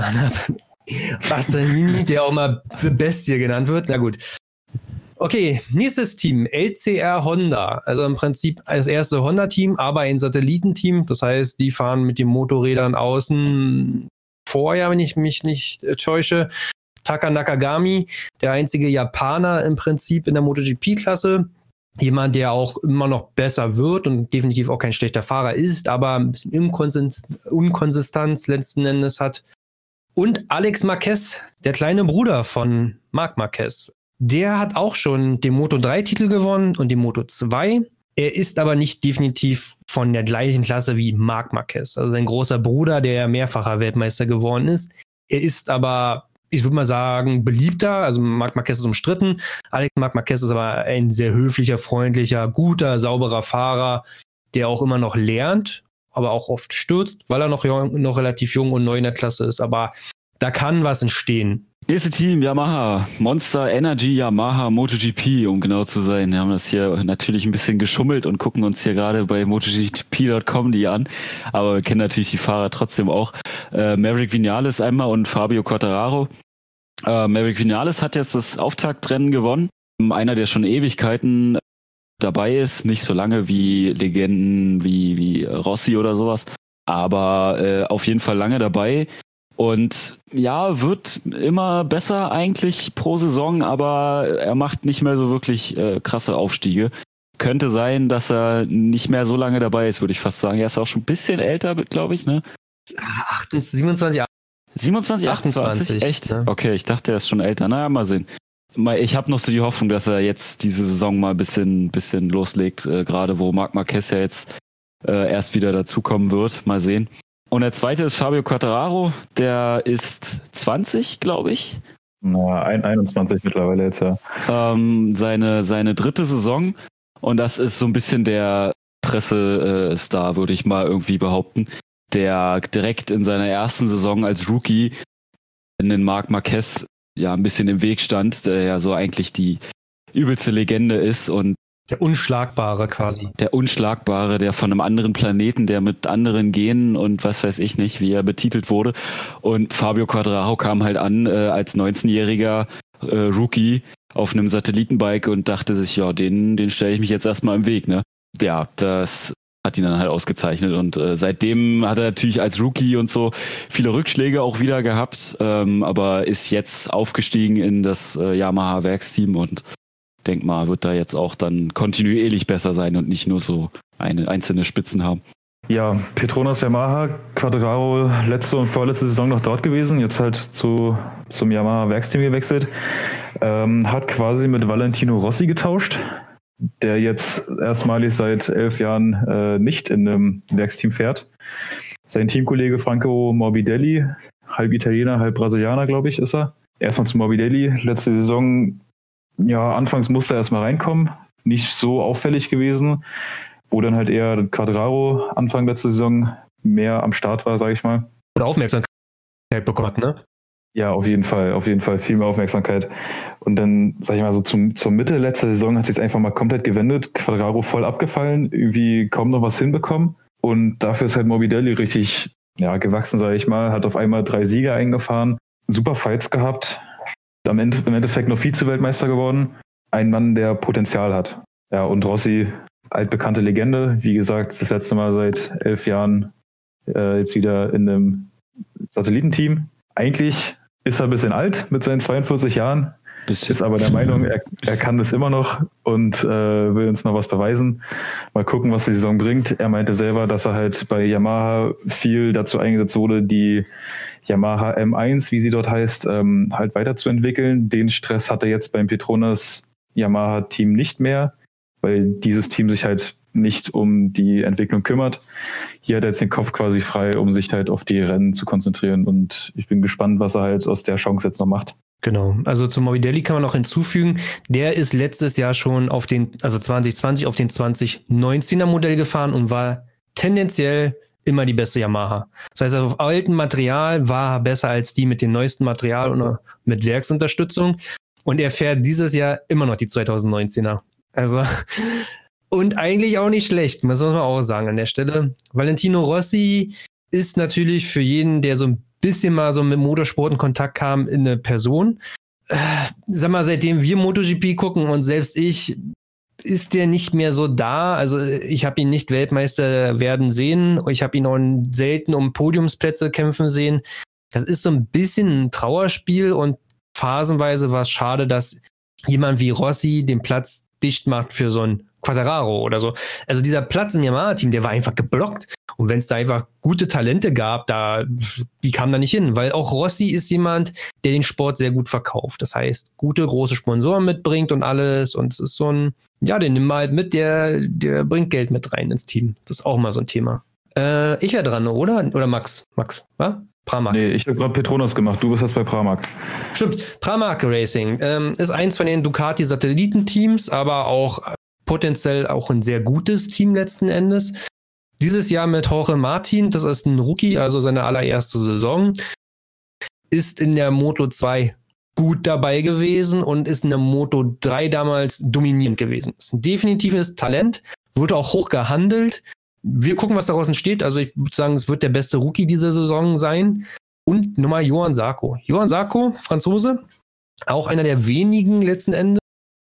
A: Bastianini, der auch mal The Bestie genannt wird. Na gut. Okay, nächstes Team, L C R Honda. Also im Prinzip das erste Honda-Team, aber ein Satellitenteam. Das heißt, die fahren mit den Motorrädern außen vorher, wenn ich mich nicht äh, täusche. Taka Nakagami, der einzige Japaner im Prinzip in der MotoGP-Klasse. Jemand, der auch immer noch besser wird und definitiv auch kein schlechter Fahrer ist, aber ein bisschen Inkonsistenz, Unkonsistenz letzten Endes hat. Und Alex Marquez, der kleine Bruder von Marc Marquez. Der hat auch schon den Moto drei Titel gewonnen und den Moto zwei. Er ist aber nicht definitiv von der gleichen Klasse wie Marc Marquez. Also sein großer Bruder, der mehrfacher Weltmeister geworden ist. Er ist aber, ich würde mal sagen, beliebter. Also Marc Marquez ist umstritten. Alex Marc Marquez ist aber ein sehr höflicher, freundlicher, guter, sauberer Fahrer, der auch immer noch lernt, aber auch oft stürzt, weil er noch, jung, noch relativ jung und neu in der Klasse ist. Aber da kann was entstehen.
B: Nächste Team, Yamaha. Monster Energy Yamaha MotoGP, um genau zu sein. Wir haben das hier natürlich ein bisschen geschummelt und gucken uns hier gerade bei MotoGP Punkt com die an. Aber wir kennen natürlich die Fahrer trotzdem auch. Äh, Maverick Viñales einmal und Fabio Quartararo. Äh, Maverick Viñales hat jetzt das Auftaktrennen gewonnen. Einer, der schon Ewigkeiten dabei ist. Nicht so lange wie Legenden wie, wie Rossi oder sowas. Aber äh, auf jeden Fall lange dabei. Und ja, wird immer besser eigentlich pro Saison, aber er macht nicht mehr so wirklich äh, krasse Aufstiege. Könnte sein, dass er nicht mehr so lange dabei ist, würde ich fast sagen. Er ist auch schon ein bisschen älter, glaube ich, ne?
A: siebenundzwanzig,
B: siebenundzwanzig, achtundzwanzig? Echt?
A: Ne?
B: Okay, ich dachte, er ist schon älter. Naja, mal sehen. Ich habe noch so die Hoffnung, dass er jetzt diese Saison mal ein bisschen, bisschen loslegt, äh, gerade wo Marc Marquez ja jetzt äh, erst wieder dazukommen wird. Mal sehen. Und der zweite ist Fabio Quartararo, der ist zwanzig, glaube ich.
C: Na, einundzwanzig mittlerweile jetzt, ja.
B: Ähm, seine, seine dritte Saison. Und das ist so ein bisschen der Pressestar, würde ich mal irgendwie behaupten, der direkt in seiner ersten Saison als Rookie in den Marc Marquez ja ein bisschen im Weg stand, der ja so eigentlich die übelste Legende ist und
A: der Unschlagbare quasi.
B: Der Unschlagbare, der von einem anderen Planeten, der mit anderen Genen und was weiß ich nicht, wie er betitelt wurde. Und Fabio Quartararo kam halt an äh, als neunzehnjähriger äh, Rookie auf einem Satellitenbike und dachte sich, ja, den, den stelle ich mich jetzt erstmal im Weg, ne? Ja, das hat ihn dann halt ausgezeichnet und äh, seitdem hat er natürlich als Rookie und so viele Rückschläge auch wieder gehabt, ähm, aber ist jetzt aufgestiegen in das äh, Yamaha-Werksteam und denk mal, wird da jetzt auch dann kontinuierlich besser sein und nicht nur so eine einzelne Spitzen haben.
C: Ja, Petronas Yamaha, Quartararo letzte und vorletzte Saison noch dort gewesen, jetzt halt zu, zum Yamaha-Werksteam gewechselt, ähm, hat quasi mit Valentino Rossi getauscht, der jetzt erstmalig seit elf Jahren äh, nicht in einem Werksteam fährt. Sein Teamkollege Franco Morbidelli, halb Italiener, halb Brasilianer, glaube ich, ist er. Erstmal zu Morbidelli, letzte Saison. Ja, anfangs musste er erstmal reinkommen, nicht so auffällig gewesen, wo dann halt eher Quartararo Anfang letzter Saison mehr am Start war, sage ich mal.
A: Oder Aufmerksamkeit bekommen hat, ne?
C: Ja, auf jeden Fall, auf jeden Fall viel mehr Aufmerksamkeit. Und dann, sag ich mal, so zum, zur Mitte letzter Saison hat sich einfach mal komplett gewendet, Quartararo voll abgefallen, irgendwie kaum noch was hinbekommen. Und dafür ist halt Morbidelli richtig ja, gewachsen, sage ich mal, hat auf einmal drei Siege eingefahren, super Fights gehabt. Am Ende, im Endeffekt noch Vize-Weltmeister geworden. Ein Mann, der Potenzial hat. Ja, und Rossi, altbekannte Legende. Wie gesagt, das letzte Mal seit elf Jahren äh, jetzt wieder in einem Satellitenteam. Eigentlich ist er ein bisschen alt mit seinen zweiundvierzig Jahren. Bisschen. Ist aber der Meinung, er, er kann das immer noch und äh, will uns noch was beweisen. Mal gucken, was die Saison bringt. Er meinte selber, dass er halt bei Yamaha viel dazu eingesetzt wurde, die Yamaha M eins, wie sie dort heißt, ähm, halt weiterzuentwickeln. Den Stress hat er jetzt beim Petronas Yamaha-Team nicht mehr, weil dieses Team sich halt nicht um die Entwicklung kümmert. Hier hat er jetzt den Kopf quasi frei, um sich halt auf die Rennen zu konzentrieren und ich bin gespannt, was er halt aus der Chance jetzt noch macht.
A: Genau, also zu Morbidelli kann man noch hinzufügen, der ist letztes Jahr schon auf den, also zwanzig zwanzig auf den zwanzig neunzehner Modell gefahren und war tendenziell immer die beste Yamaha. Das heißt, auf altem Material war er besser als die mit dem neuesten Material und mit Werksunterstützung. Und er fährt dieses Jahr immer noch die zwanzig neunzehner. Also, und eigentlich auch nicht schlecht, muss man auch sagen an der Stelle. Valentino Rossi ist natürlich für jeden, der so ein bisschen mal so mit Motorsport in Kontakt kam, in eine Person. Äh, sag mal, seitdem wir MotoGP gucken und selbst ich, ist der nicht mehr so da. Also ich habe ihn nicht Weltmeister werden sehen. Ich habe ihn auch selten um Podiumsplätze kämpfen sehen. Das ist so ein bisschen ein Trauerspiel und phasenweise war es schade, dass jemand wie Rossi den Platz dicht macht für so ein Quartararo oder so. Also dieser Platz im Yamaha-Team, der war einfach geblockt. Und wenn es da einfach gute Talente gab, da, die kamen da nicht hin. Weil auch Rossi ist jemand, der den Sport sehr gut verkauft. Das heißt, gute, große Sponsoren mitbringt und alles. Und es ist so ein, ja, den nimmt man halt mit, der, der bringt Geld mit rein ins Team. Das ist auch mal so ein Thema. Äh, ich wäre dran, oder? Oder Max? Max, was? Pramac.
C: Nee, ich habe gerade Petronas gemacht. Du bist jetzt bei Pramac.
A: Stimmt. Pramac Racing ähm, ist eins von den Ducati-Satellitenteams, aber auch potenziell auch ein sehr gutes Team letzten Endes. Dieses Jahr mit Jorge Martin, das ist ein Rookie, also seine allererste Saison, ist in der Moto zwei gut dabei gewesen und ist in der Moto drei damals dominierend gewesen. Ist ein definitives Talent, wurde auch hoch gehandelt. Wir gucken, was daraus entsteht. Also ich würde sagen, es wird der beste Rookie dieser Saison sein. Und Nummer Johann Zarco. Johann Zarco, Franzose, auch einer der wenigen letzten Endes.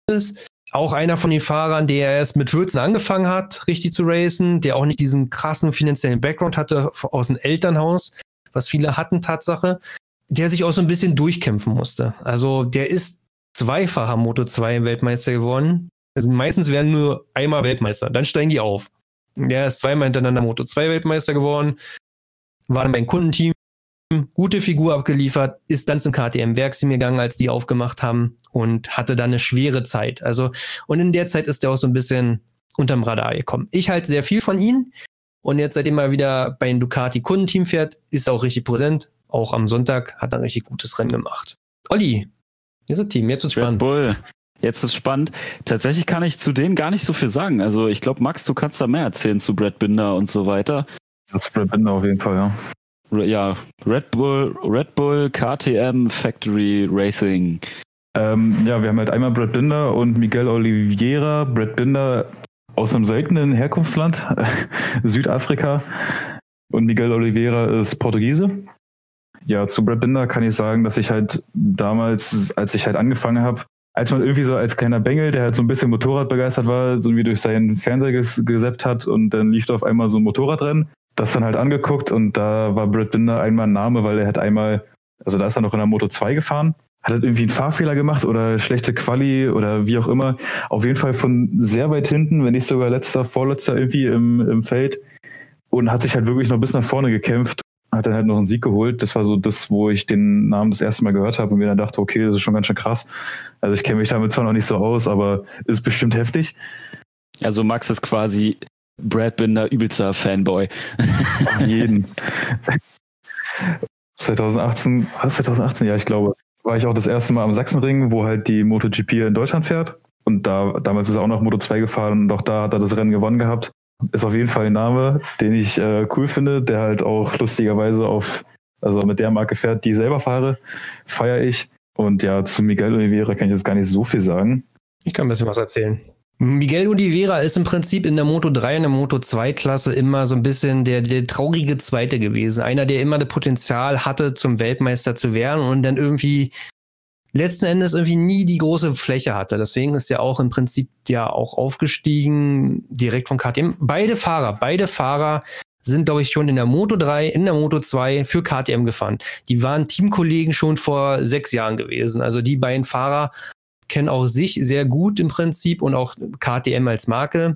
A: Auch einer von den Fahrern, der erst mit vierzehn angefangen hat, richtig zu racen, der auch nicht diesen krassen finanziellen Background hatte aus dem Elternhaus, was viele hatten, Tatsache, der sich auch so ein bisschen durchkämpfen musste. Also der ist zweifacher Moto zwei Weltmeister geworden. Also meistens werden nur einmal Weltmeister, dann steigen die auf. Der ist zweimal hintereinander Moto zwei Weltmeister geworden, war dann beim Kundenteam, gute Figur abgeliefert, ist dann zum K T M-Werksteam gegangen, als die aufgemacht haben und hatte dann eine schwere Zeit. Also, und in der Zeit ist er auch so ein bisschen unterm Radar gekommen. Ich halte sehr viel von ihm. Und jetzt, seitdem er wieder bei einem Ducati-Kundenteam fährt, ist er auch richtig präsent. Auch am Sonntag hat er ein richtig gutes Rennen gemacht. Olli, hier ist das Team, jetzt wird's
B: Red
A: spannend.
B: Bull. Jetzt ist spannend. Tatsächlich kann ich zu denen gar nicht so viel sagen. Also ich glaube, Max, du kannst da mehr erzählen zu Brad Binder und so weiter.
C: Ja, zu Brad Binder auf jeden Fall, ja.
B: Ja, Red Bull, Red Bull, K T M, Factory Racing.
C: Ähm, ja, wir haben halt einmal Brad Binder und Miguel Oliveira. Brad Binder aus einem seltenen Herkunftsland, Südafrika. Und Miguel Oliveira ist Portugiese. Ja, zu Brad Binder kann ich sagen, dass ich halt damals, als ich halt angefangen habe, als man irgendwie so als kleiner Bengel, der halt so ein bisschen Motorrad begeistert war, so irgendwie durch seinen Fernseher ges- gesäppt hat und dann lief da auf einmal so ein Motorradrennen, das dann halt angeguckt und da war Brad Binder einmal ein Name, weil er hat einmal, also da ist er noch in der Moto zwei gefahren, hat halt irgendwie einen Fahrfehler gemacht oder schlechte Quali oder wie auch immer. Auf jeden Fall von sehr weit hinten, wenn nicht sogar letzter, vorletzter irgendwie im, im Feld und hat sich halt wirklich noch bis nach vorne gekämpft. Hat dann halt noch einen Sieg geholt. Das war so das, wo ich den Namen das erste Mal gehört habe und mir dann dachte, okay, das ist schon ganz schön krass. Also ich kenne mich damit zwar noch nicht so aus, aber ist bestimmt heftig.
B: Also Max ist quasi Brad Binder übelster Fanboy.
C: Auf jeden. zwanzig achtzehn, was, zwanzig achtzehn, ja, ich glaube, war ich auch das erste Mal am Sachsenring, wo halt die MotoGP in Deutschland fährt. Und da damals ist er auch noch Moto zwei gefahren und auch da hat er das Rennen gewonnen gehabt. Ist auf jeden Fall ein Name, den ich äh, cool finde, der halt auch lustigerweise auf, also mit der Marke fährt, die ich selber fahre, feiere ich. Und ja, zu Miguel Oliveira kann ich jetzt gar nicht so viel sagen.
A: Ich kann ein bisschen was erzählen. Miguel Oliveira ist im Prinzip in der Moto drei und der Moto zwei Klasse immer so ein bisschen der, der traurige Zweite gewesen. Einer, der immer das Potenzial hatte, zum Weltmeister zu werden und dann irgendwie letzten Endes irgendwie nie die große Fläche hatte. Deswegen ist er auch im Prinzip ja auch aufgestiegen, direkt von K T M. Beide Fahrer, beide Fahrer sind, glaube ich, schon in der Moto drei, in der Moto zwei für K T M gefahren. Die waren Teamkollegen schon vor sechs Jahren gewesen. Also die beiden Fahrer kennen auch sich sehr gut im Prinzip und auch K T M als Marke.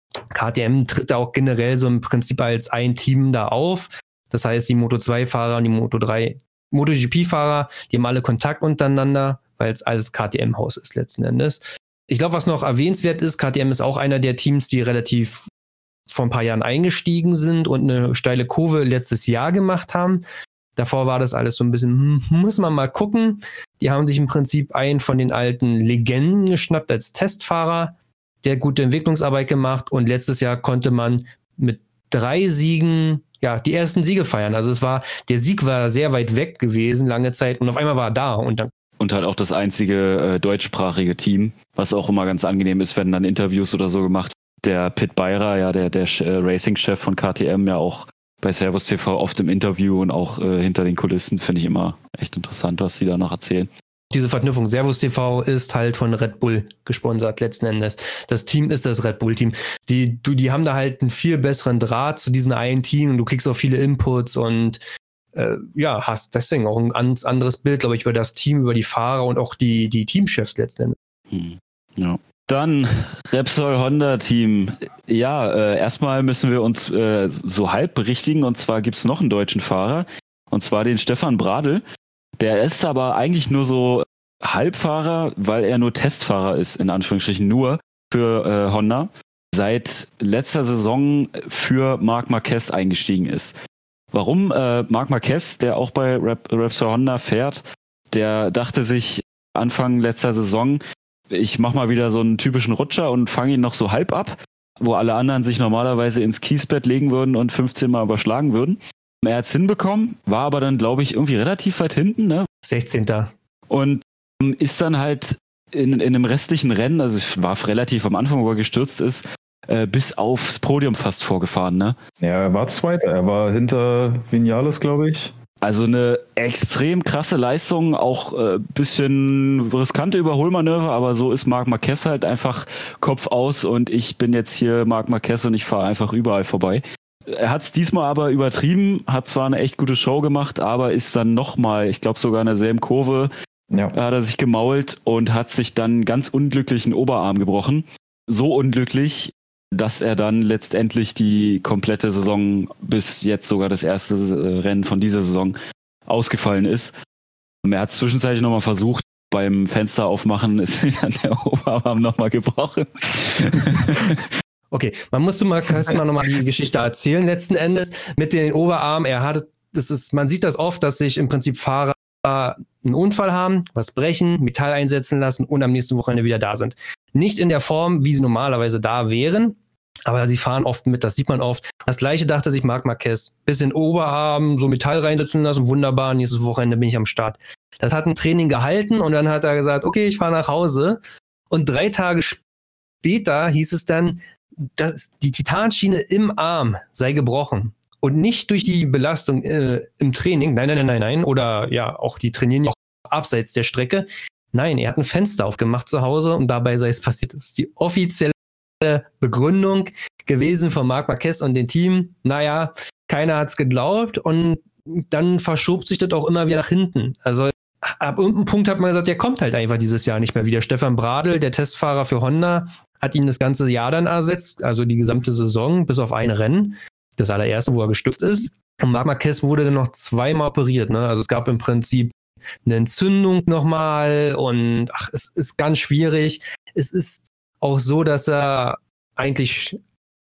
A: K T M tritt da auch generell so im Prinzip als ein Team da auf. Das heißt, die Moto zwei Fahrer und die Moto drei MotoGP-Fahrer, die haben alle Kontakt untereinander, weil es alles K T M-Haus ist letzten Endes. Ich glaube, was noch erwähnenswert ist, K T M ist auch einer der Teams, die relativ vor ein paar Jahren eingestiegen sind und eine steile Kurve letztes Jahr gemacht haben. Davor war das alles so ein bisschen, hm, muss man mal gucken. Die haben sich im Prinzip einen von den alten Legenden geschnappt als Testfahrer, der gute Entwicklungsarbeit gemacht und letztes Jahr konnte man mit drei Siegen ja, die ersten Siege feiern. Also es war, der Sieg war sehr weit weg gewesen, lange Zeit, und auf einmal war er da und dann.
B: Und halt auch das einzige äh, deutschsprachige Team, was auch immer ganz angenehm ist, wenn dann Interviews oder so gemacht. Der Pit Beirer, ja, der, der äh, Racing-Chef von K T M, ja auch bei Servus T V oft im Interview und auch äh, hinter den Kulissen, finde ich immer echt interessant, was sie da noch erzählen.
A: Diese Verknüpfung, Servus T V ist halt von Red Bull gesponsert letzten Endes. Das Team ist das Red Bull-Team. Die, du, die haben da halt einen viel besseren Draht zu diesem einen Team und du kriegst auch viele Inputs und äh, ja, hast deswegen auch ein ganz anderes Bild, glaube ich, über das Team, über die Fahrer und auch die, die Teamchefs letzten Endes.
B: Hm. Ja. Dann Repsol Honda Team. Ja, äh, erstmal müssen wir uns äh, so halb berichtigen und zwar gibt es noch einen deutschen Fahrer und zwar den Stefan Bradl. Der ist aber eigentlich nur so Halbfahrer, weil er nur Testfahrer ist, in Anführungsstrichen nur für äh, Honda. Seit letzter Saison für Marc Marquez eingestiegen ist. Warum? Äh, Marc Marquez, der auch bei Rep- Repsol Honda fährt, der dachte sich Anfang letzter Saison, ich mach mal wieder so einen typischen Rutscher und fange ihn noch so halb ab, wo alle anderen sich normalerweise ins Kiesbett legen würden und fünfzehn Mal überschlagen würden. Er hat es hinbekommen, war aber dann, glaube ich, irgendwie relativ weit hinten, ne?
A: sechzehnter
B: Und ähm, ist dann halt in, in einem restlichen Rennen, also es war relativ am Anfang, wo er gestürzt ist, äh, bis aufs Podium fast vorgefahren, ne?
C: Ja, er war Zweiter, er war hinter Vinales, glaube ich.
B: Also eine extrem krasse Leistung, auch ein äh, bisschen riskante Überholmanöver, aber so ist Marc Marquez halt einfach Kopf aus und ich bin jetzt hier Marc Marquez und ich fahre einfach überall vorbei. Er hat es diesmal aber übertrieben, hat zwar eine echt gute Show gemacht, aber ist dann nochmal, ich glaube sogar in derselben Kurve, ja. hat er sich gemault und hat sich dann ganz unglücklich einen Oberarm gebrochen. So unglücklich, dass er dann letztendlich die komplette Saison bis jetzt sogar das erste Rennen von dieser Saison ausgefallen ist. Er hat es zwischenzeitlich nochmal versucht, beim Fenster aufmachen ist dann der Oberarm nochmal gebrochen.
A: Okay, man musste mal erstmal nochmal die Geschichte erzählen, letzten Endes. Mit den Oberarmen, er hatte, das ist, man sieht das oft, dass sich im Prinzip Fahrer einen Unfall haben, was brechen, Metall einsetzen lassen und am nächsten Wochenende wieder da sind. Nicht in der Form, wie sie normalerweise da wären, aber sie fahren oft mit, das sieht man oft. Das gleiche dachte sich Marc Marquez. Bisschen Oberarm, so Metall reinsetzen lassen, wunderbar, nächstes Wochenende bin ich am Start. Das hat ein Training gehalten und dann hat er gesagt, okay, ich fahre nach Hause. Und drei Tage später hieß es dann, dass die Titanschiene im Arm sei gebrochen. Und nicht durch die Belastung äh, im Training, nein, nein, nein, nein, oder ja, auch die trainieren ja auch abseits der Strecke. Nein, er hat ein Fenster aufgemacht zu Hause und dabei sei es passiert. Das ist die offizielle Begründung gewesen von Marc Marquez und dem Team. Naja, keiner hat's geglaubt und dann verschob sich das auch immer wieder nach hinten. Also ab irgendeinem Punkt hat man gesagt, der kommt halt einfach dieses Jahr nicht mehr wieder. Stefan Bradl, der Testfahrer für Honda, hat ihn das ganze Jahr dann ersetzt, also die gesamte Saison, bis auf ein Rennen. Das allererste, wo er gestürzt ist. Und Marc Marquez wurde dann noch zweimal operiert. Ne? Also es gab im Prinzip eine Entzündung nochmal und ach, es ist ganz schwierig. Es ist auch so, dass er eigentlich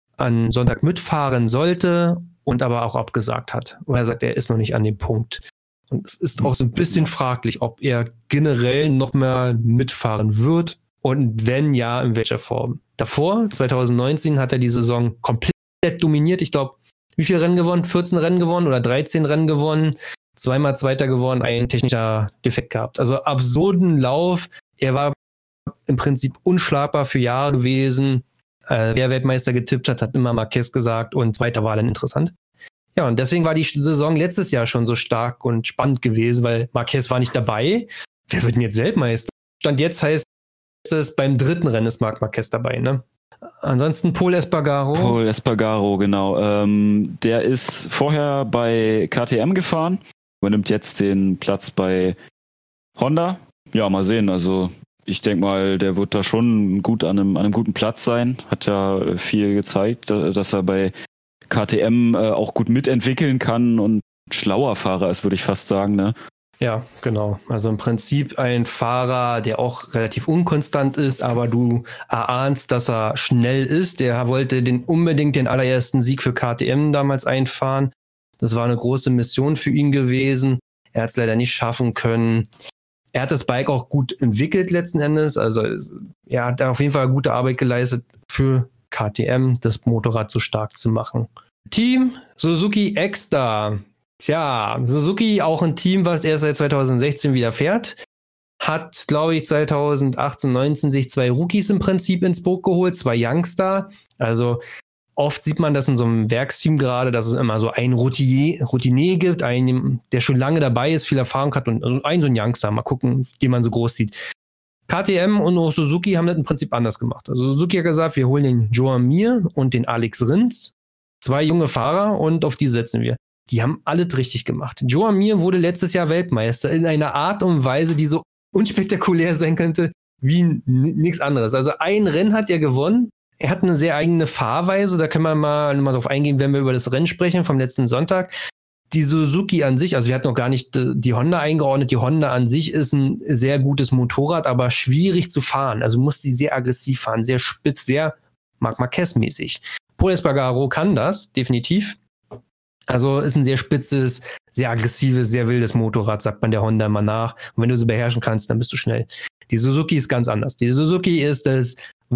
A: an Sonntag mitfahren sollte und aber auch abgesagt hat. Und er sagt, er ist noch nicht an dem Punkt. Und es ist auch so ein bisschen fraglich, ob er generell noch mehr mitfahren wird und wenn ja, in welcher Form. Davor, zwanzig neunzehn, hat er die Saison komplett dominiert. Ich glaube, wie viele Rennen gewonnen? vierzehn Rennen gewonnen oder dreizehn Rennen gewonnen. Zweimal Zweiter geworden, ein technischer Defekt gehabt. Also absurden Lauf. Er war im Prinzip unschlagbar für Jahre gewesen. Äh, wer Weltmeister getippt hat, hat immer Marquez gesagt und Zweiter war dann interessant. Ja, und deswegen war die Saison letztes Jahr schon so stark und spannend gewesen, weil Marquez war nicht dabei. Wer wird denn jetzt Weltmeister? Stand jetzt heißt es, beim dritten Rennen ist Marc Marquez dabei, ne? Ansonsten Pol Espargaro.
B: Pol Espargaro, genau. Ähm, der ist vorher bei K T M gefahren, übernimmt jetzt den Platz bei Honda. Ja, mal sehen. Also ich denke mal, der wird da schon gut an einem, an einem guten Platz sein. Hat ja viel gezeigt, dass er bei K T M äh, auch gut mitentwickeln kann und schlauer Fahrer ist, würde ich fast sagen, ne?
A: Ja, genau. Also im Prinzip ein Fahrer, der auch relativ unkonstant ist, aber du erahnst, dass er schnell ist. Der wollte den unbedingt den allerersten Sieg für K T M damals einfahren. Das war eine große Mission für ihn gewesen. Er hat es leider nicht schaffen können. Er hat das Bike auch gut entwickelt letzten Endes. Also er hat auf jeden Fall gute Arbeit geleistet für K T M, das Motorrad so stark zu machen. Team Suzuki X-Star. Tja, Suzuki auch ein Team, was erst seit zwanzig sechzehn wieder fährt. Hat, glaube ich, zwanzig achtzehn, neunzehn sich zwei Rookies im Prinzip ins Boot geholt, zwei Youngster. Also oft sieht man das in so einem Werksteam gerade, dass es immer so ein Routinier, Routinier gibt, einen, der schon lange dabei ist, viel Erfahrung hat und also ein so ein Youngster. Mal gucken, den man so groß sieht. K T M und auch Suzuki haben das im Prinzip anders gemacht. Also Suzuki hat gesagt, wir holen den Joan Mir und den Alex Rins, zwei junge Fahrer und auf die setzen wir. Die haben alles richtig gemacht. Joan Mir wurde letztes Jahr Weltmeister in einer Art und Weise, die so unspektakulär sein könnte wie n- nichts anderes. Also ein Rennen hat er gewonnen. Er hat eine sehr eigene Fahrweise. Da können wir mal, mal drauf eingehen, wenn wir über das Rennen sprechen vom letzten Sonntag. Die Suzuki an sich, also wir hatten noch gar nicht die Honda eingeordnet. Die Honda an sich ist ein sehr gutes Motorrad, aber schwierig zu fahren. Also muss sie sehr aggressiv fahren, sehr spitz, sehr Marc Marquez-mäßig. Pol Espargaro kann das, definitiv. Also ist ein sehr spitzes, sehr aggressives, sehr wildes Motorrad, sagt man der Honda immer nach. Und wenn du sie beherrschen kannst, dann bist du schnell. Die Suzuki ist ganz anders. Die Suzuki ist das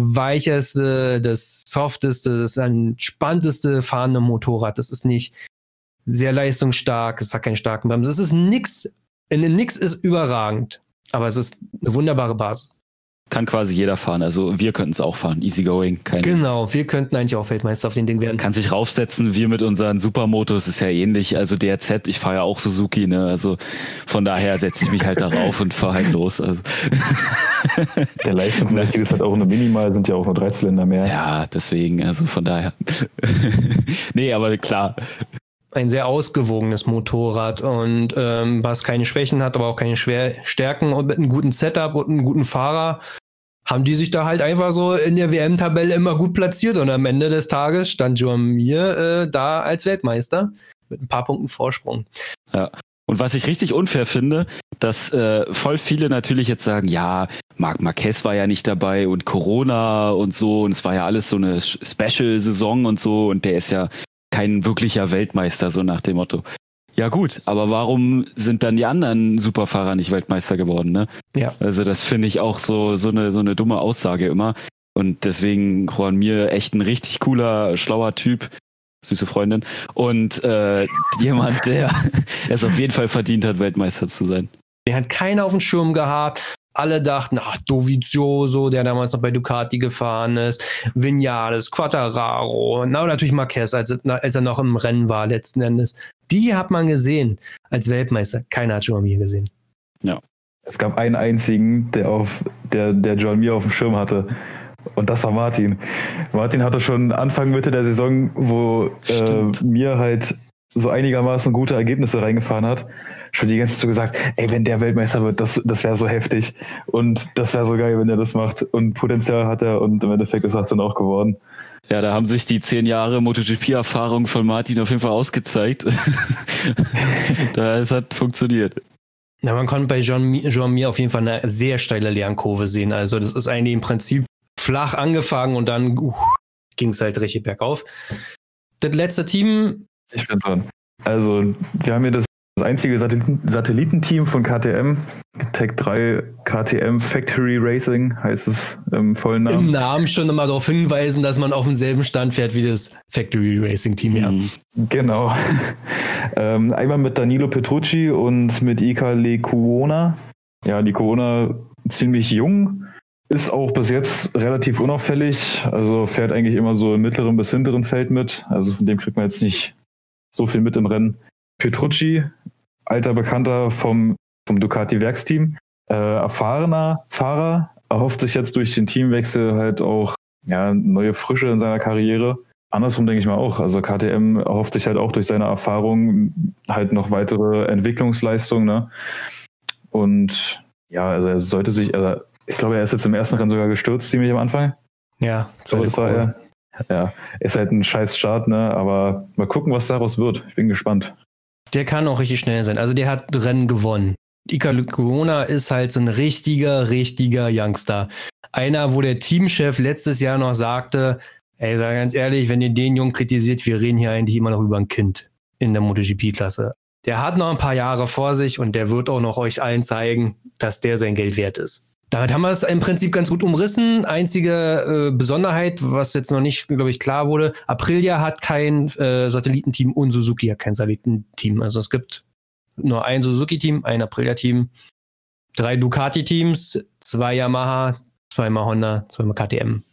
A: weicheste, das softeste, das entspannteste fahrende Motorrad. Das ist nicht sehr leistungsstark, es hat keinen starken Bremsen. Es ist nix, nix ist überragend, aber es ist eine wunderbare Basis.
B: Kann quasi jeder fahren, also wir könnten es auch fahren, easygoing. Kein
A: Genau, wir könnten eigentlich auch Weltmeister auf den Ding werden.
B: Kann sich raufsetzen, wir mit unseren Supermotos ist ja ähnlich, also D R Z, ich fahre ja auch Suzuki, ne, also von daher setze ich mich halt darauf und fahre halt los. Also.
C: Der Leistungsunterschied ist halt auch nur minimal, sind ja auch nur drei Zylinder mehr.
B: Ja, deswegen, also von daher. Nee, aber klar.
A: Ein sehr ausgewogenes Motorrad und ähm, was keine Schwächen hat, aber auch keine Schwer- Stärken und mit einem guten Setup und einem guten Fahrer haben die sich da halt einfach so in der W M-Tabelle immer gut platziert und am Ende des Tages stand Joan Mir äh, da als Weltmeister mit ein paar Punkten Vorsprung.
B: Ja. Und was ich richtig unfair finde, dass äh, voll viele natürlich jetzt sagen, ja, Marc Marquez war ja nicht dabei und Corona und so und es war ja alles so eine Special-Saison und so und der ist ja kein wirklicher Weltmeister, so nach dem Motto. Ja gut, aber warum sind dann die anderen Superfahrer nicht Weltmeister geworden, ne?
A: Ja.
B: Also das finde ich auch so, so eine, so eine dumme Aussage immer. Und deswegen Juan Mir echt ein richtig cooler, schlauer Typ, süße Freundin. Und äh, jemand, der es auf jeden Fall verdient hat, Weltmeister zu sein.
A: Der hat keiner auf dem Schirm gehabt. Alle dachten, ach, Dovizioso, der damals noch bei Ducati gefahren ist, Vinales, Quartararo, na, und natürlich Marquez, als, als er noch im Rennen war letzten Endes. Die hat man gesehen als Weltmeister. Keiner hat Joan Mir gesehen.
B: Ja.
C: Es gab einen einzigen, der auf der, der Joan Mir auf dem Schirm hatte. Und das war Martin. Martin hatte schon Anfang, Mitte der Saison, wo äh, Mir halt so einigermaßen gute Ergebnisse reingefahren hat, schon die ganze Zeit so gesagt, ey, wenn der Weltmeister wird, das, das wäre so heftig. Und das wäre so geil, wenn er das macht. Und Potenzial hat er und im Endeffekt ist das dann auch geworden.
B: Ja, da haben sich die zehn Jahre MotoGP-Erfahrung von Martin auf jeden Fall ausgezeigt. Das hat funktioniert.
A: Ja, man konnte bei Joan, Joan Mir auf jeden Fall eine sehr steile Lernkurve sehen. Also das ist eigentlich im Prinzip flach angefangen und dann uh, ging es halt richtig bergauf. Das letzte Team...
C: Ich bin dran. Also wir haben hier das, das einzige Satelliten, Satellitenteam von K T M. Tech drei K T M Factory Racing heißt es im vollen Namen.
A: Im Namen schon immer darauf hinweisen, dass man auf demselben Stand fährt wie das Factory Racing Team. Ja.
C: Genau. ähm, einmal mit Danilo Petrucci und mit Ika Lecuona. Ja, Lecuona ziemlich jung. Ist auch bis jetzt relativ unauffällig. Also fährt eigentlich immer so im mittleren bis hinteren Feld mit. Also von dem kriegt man jetzt nicht so viel mit im Rennen. Petrucci, alter Bekannter vom, vom Ducati-Werksteam, äh, erfahrener Fahrer, erhofft sich jetzt durch den Teamwechsel halt auch ja, neue Frische in seiner Karriere. Andersrum denke ich mal auch. Also K T M erhofft sich halt auch durch seine Erfahrung halt noch weitere Entwicklungsleistungen. Ne? Und ja, also er sollte sich, also ich glaube, er ist jetzt im ersten Rennen sogar gestürzt, ziemlich am Anfang.
A: Ja,
C: so das war er. Ja, ist halt ein scheiß Start, ne? Aber mal gucken, was daraus wird. Ich bin gespannt.
A: Der kann auch richtig schnell sein. Also der hat Rennen gewonnen. Ika Lecuona ist halt so ein richtiger, richtiger Youngster. Einer, wo der Teamchef letztes Jahr noch sagte, ey, sag ganz ehrlich, wenn ihr den Jungen kritisiert, wir reden hier eigentlich immer noch über ein Kind in der MotoGP-Klasse. Der hat noch ein paar Jahre vor sich und der wird auch noch euch allen zeigen, dass der sein Geld wert ist. Damit haben wir es im Prinzip ganz gut umrissen. Einzige äh, Besonderheit, was jetzt noch nicht, glaube ich, klar wurde, Aprilia hat kein äh, Satellitenteam und Suzuki hat kein Satellitenteam. Also es gibt nur ein Suzuki-Team, ein Aprilia-Team, drei Ducati-Teams, zwei Yamaha, zweimal Honda, zweimal K T M.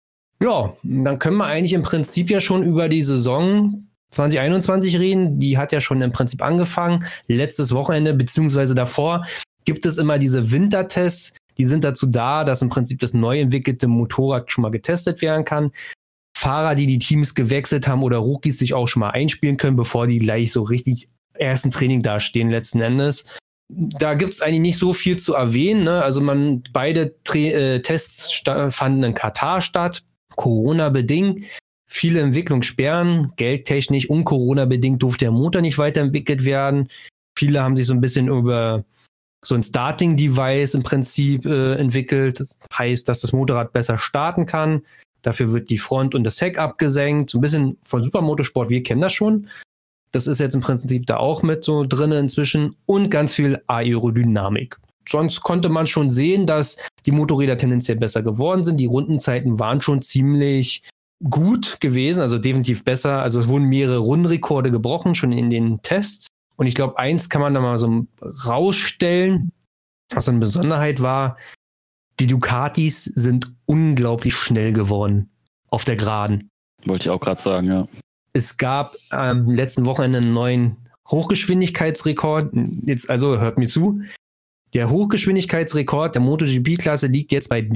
A: Ja, dann können wir eigentlich im Prinzip ja schon über die Saison zwanzig einundzwanzig reden. Die hat ja schon im Prinzip angefangen. Letztes Wochenende, beziehungsweise davor, gibt es immer diese Wintertests. Die sind dazu da, dass im Prinzip das neu entwickelte Motorrad schon mal getestet werden kann. Fahrer, die die Teams gewechselt haben oder Rookies sich auch schon mal einspielen können, bevor die gleich so richtig ersten Training dastehen letzten Endes. Da gibt es eigentlich nicht so viel zu erwähnen. Ne? Also man beide Tra- äh, Tests sta- fanden in Katar statt, Corona-bedingt. Viele Entwicklungssperren, geldtechnisch und Corona-bedingt durfte der Motor nicht weiterentwickelt werden. Viele haben sich so ein bisschen über so ein Starting-Device im Prinzip äh, entwickelt. Heißt, dass das Motorrad besser starten kann. Dafür wird die Front und das Heck abgesenkt. So ein bisschen von Supermotorsport, wir kennen das schon. Das ist jetzt im Prinzip da auch mit so drin inzwischen. Und ganz viel Aerodynamik. Sonst konnte man schon sehen, dass die Motorräder tendenziell besser geworden sind. Die Rundenzeiten waren schon ziemlich gut gewesen, also definitiv besser. Also es wurden mehrere Rundenrekorde gebrochen, schon in den Tests. Und ich glaube, eins kann man da mal so rausstellen, was eine Besonderheit war. Die Ducatis sind unglaublich schnell geworden auf der Geraden.
B: Wollte ich auch gerade sagen, ja.
A: Es gab am letzten Wochenende einen neuen Hochgeschwindigkeitsrekord. Jetzt also hört mir zu. Der Hochgeschwindigkeitsrekord der MotoGP-Klasse liegt jetzt bei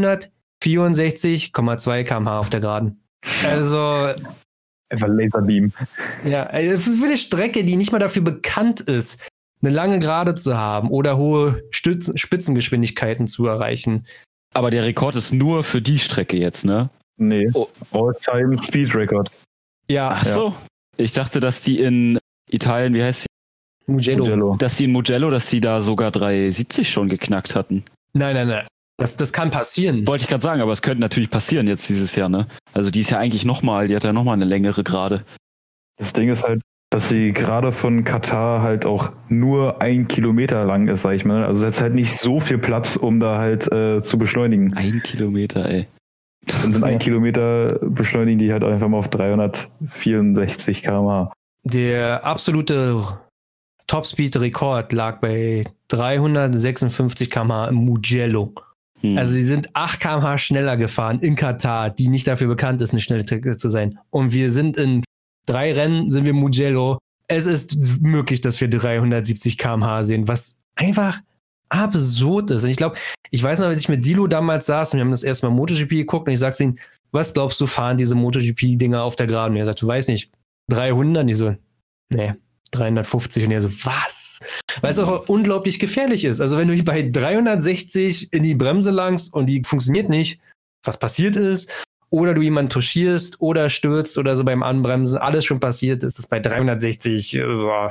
A: dreihundertvierundsechzig Komma zwei Kilometer pro Stunde auf der Geraden. Also
C: einfach Laserbeam.
A: Ja, für eine Strecke, die nicht mal dafür bekannt ist, eine lange Gerade zu haben oder hohe Stützen, Spitzengeschwindigkeiten zu erreichen.
B: Aber der Rekord ist nur für die Strecke jetzt, ne?
C: Nee, oh. All-Time Speed Record.
A: Ja.
B: Ach so. Ja. Ich dachte, dass die in Italien, wie heißt die?
A: Mugello.
B: Mugello. Dass die in Mugello, dass die da sogar drei siebzig schon geknackt hatten.
A: Nein, nein, nein. Das, das kann passieren.
B: Wollte ich gerade sagen, aber es könnte natürlich passieren jetzt dieses Jahr, ne? Also die ist ja eigentlich nochmal, die hat ja nochmal eine längere Gerade.
C: Das Ding ist halt, dass die Gerade von Katar halt auch nur ein Kilometer lang ist, sag ich mal. Also es hat halt nicht so viel Platz, um da halt äh, zu beschleunigen.
B: Ein Kilometer, ey.
C: Und in ein Kilometer beschleunigen die halt einfach mal auf dreihundertvierundsechzig Kilometer pro Stunde.
A: Der absolute Topspeed-Rekord lag bei dreihundertsechsundfünfzig Kilometer pro Stunde im Mugello. Hm. Also sie sind acht Kilometer pro Stunde schneller gefahren in Katar, die nicht dafür bekannt ist, eine schnelle Strecke zu sein. Und wir sind in drei Rennen, sind wir Mugello. Es ist möglich, dass wir dreihundertsiebzig Kilometer pro Stunde sehen, was einfach absurd ist. Und ich glaube, ich weiß noch, als ich mit Dilo damals saß und wir haben das erste Mal MotoGP geguckt und ich sag's ihm, was glaubst du, fahren diese MotoGP-Dinger auf der Geraden? Und er sagt, du weißt nicht, dreihundert? Und ich so, nee, dreihundertfünfzig. Und er so, was? Weil es auch unglaublich gefährlich ist. Also wenn du bei dreihundertsechzig in die Bremse langst und die funktioniert nicht, was passiert ist, oder du jemanden touchierst oder stürzt oder so beim Anbremsen, alles schon passiert, ist es bei dreihundertsechzig so.